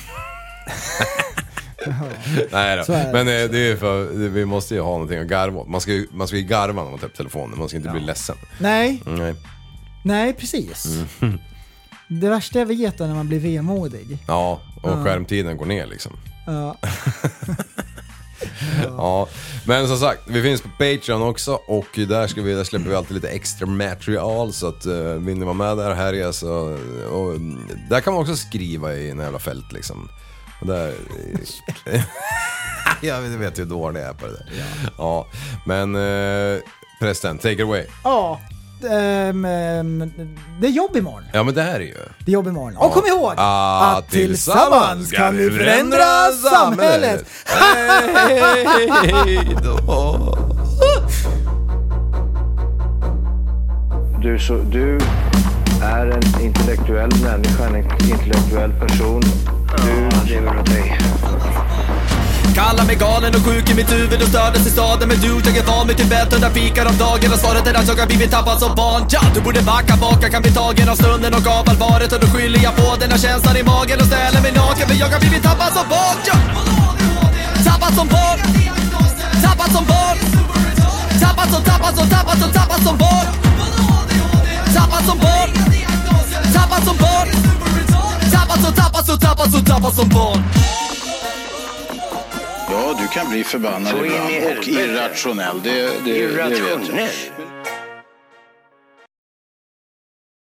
Nej då. Men eh, det är för vi måste ju ha någonting att garva. Man ska ju, man ska ju garva när man tar upp telefonen. Man ska inte ja. bli ledsen. Nej. Nej. Nej, precis. Mm. Det värsta jag vet är när man blir vemodig. Ja, och ja. skärmtiden går ner liksom. Ja. ja. Ja. Men som sagt, vi finns på Patreon också. Och där, ska vi, där släpper vi alltid lite extra material. Så att uh, vill ni vara med där och härja så, och där kan man också skriva i en jävla fält liksom. Och där... Jag vet ju hur dålig det är på det där. Ja, ja. Men uh, förresten, take it away. Ja. Um, um, det är jobb imorgon. Ja, men det här är ju det är jobb imorgon. Ja. Och kom ihåg ah, att tillsammans kan vi förändra samhället. Hej då. Du, så, du är en intellektuell människa, en intellektuell person. Du lever åt dig. Kallar mig galen och sjuk i mitt huvud och stördes i staden. Men du, jag är van vid Tibet under fikar om dagen. Och svaret är att jag har blivit tappad som barn. Ja, du borde backa bak, jag kan bli tagen av stunden och av allvaret. Och då skyller jag på den här känslan i magen och ställer mig naken. För jag har blivit tappad som barn. Ja. Tappad som barn. Tappad som barn. Tappad som, tappad som, tappad som, tappad som barn. Tappad som barn. Tappad som barn. Tappad som, tappad som, tappad som, tappad som barn. Ja, du kan bli förbannad ibland och irrationell, det, det, det vet jag.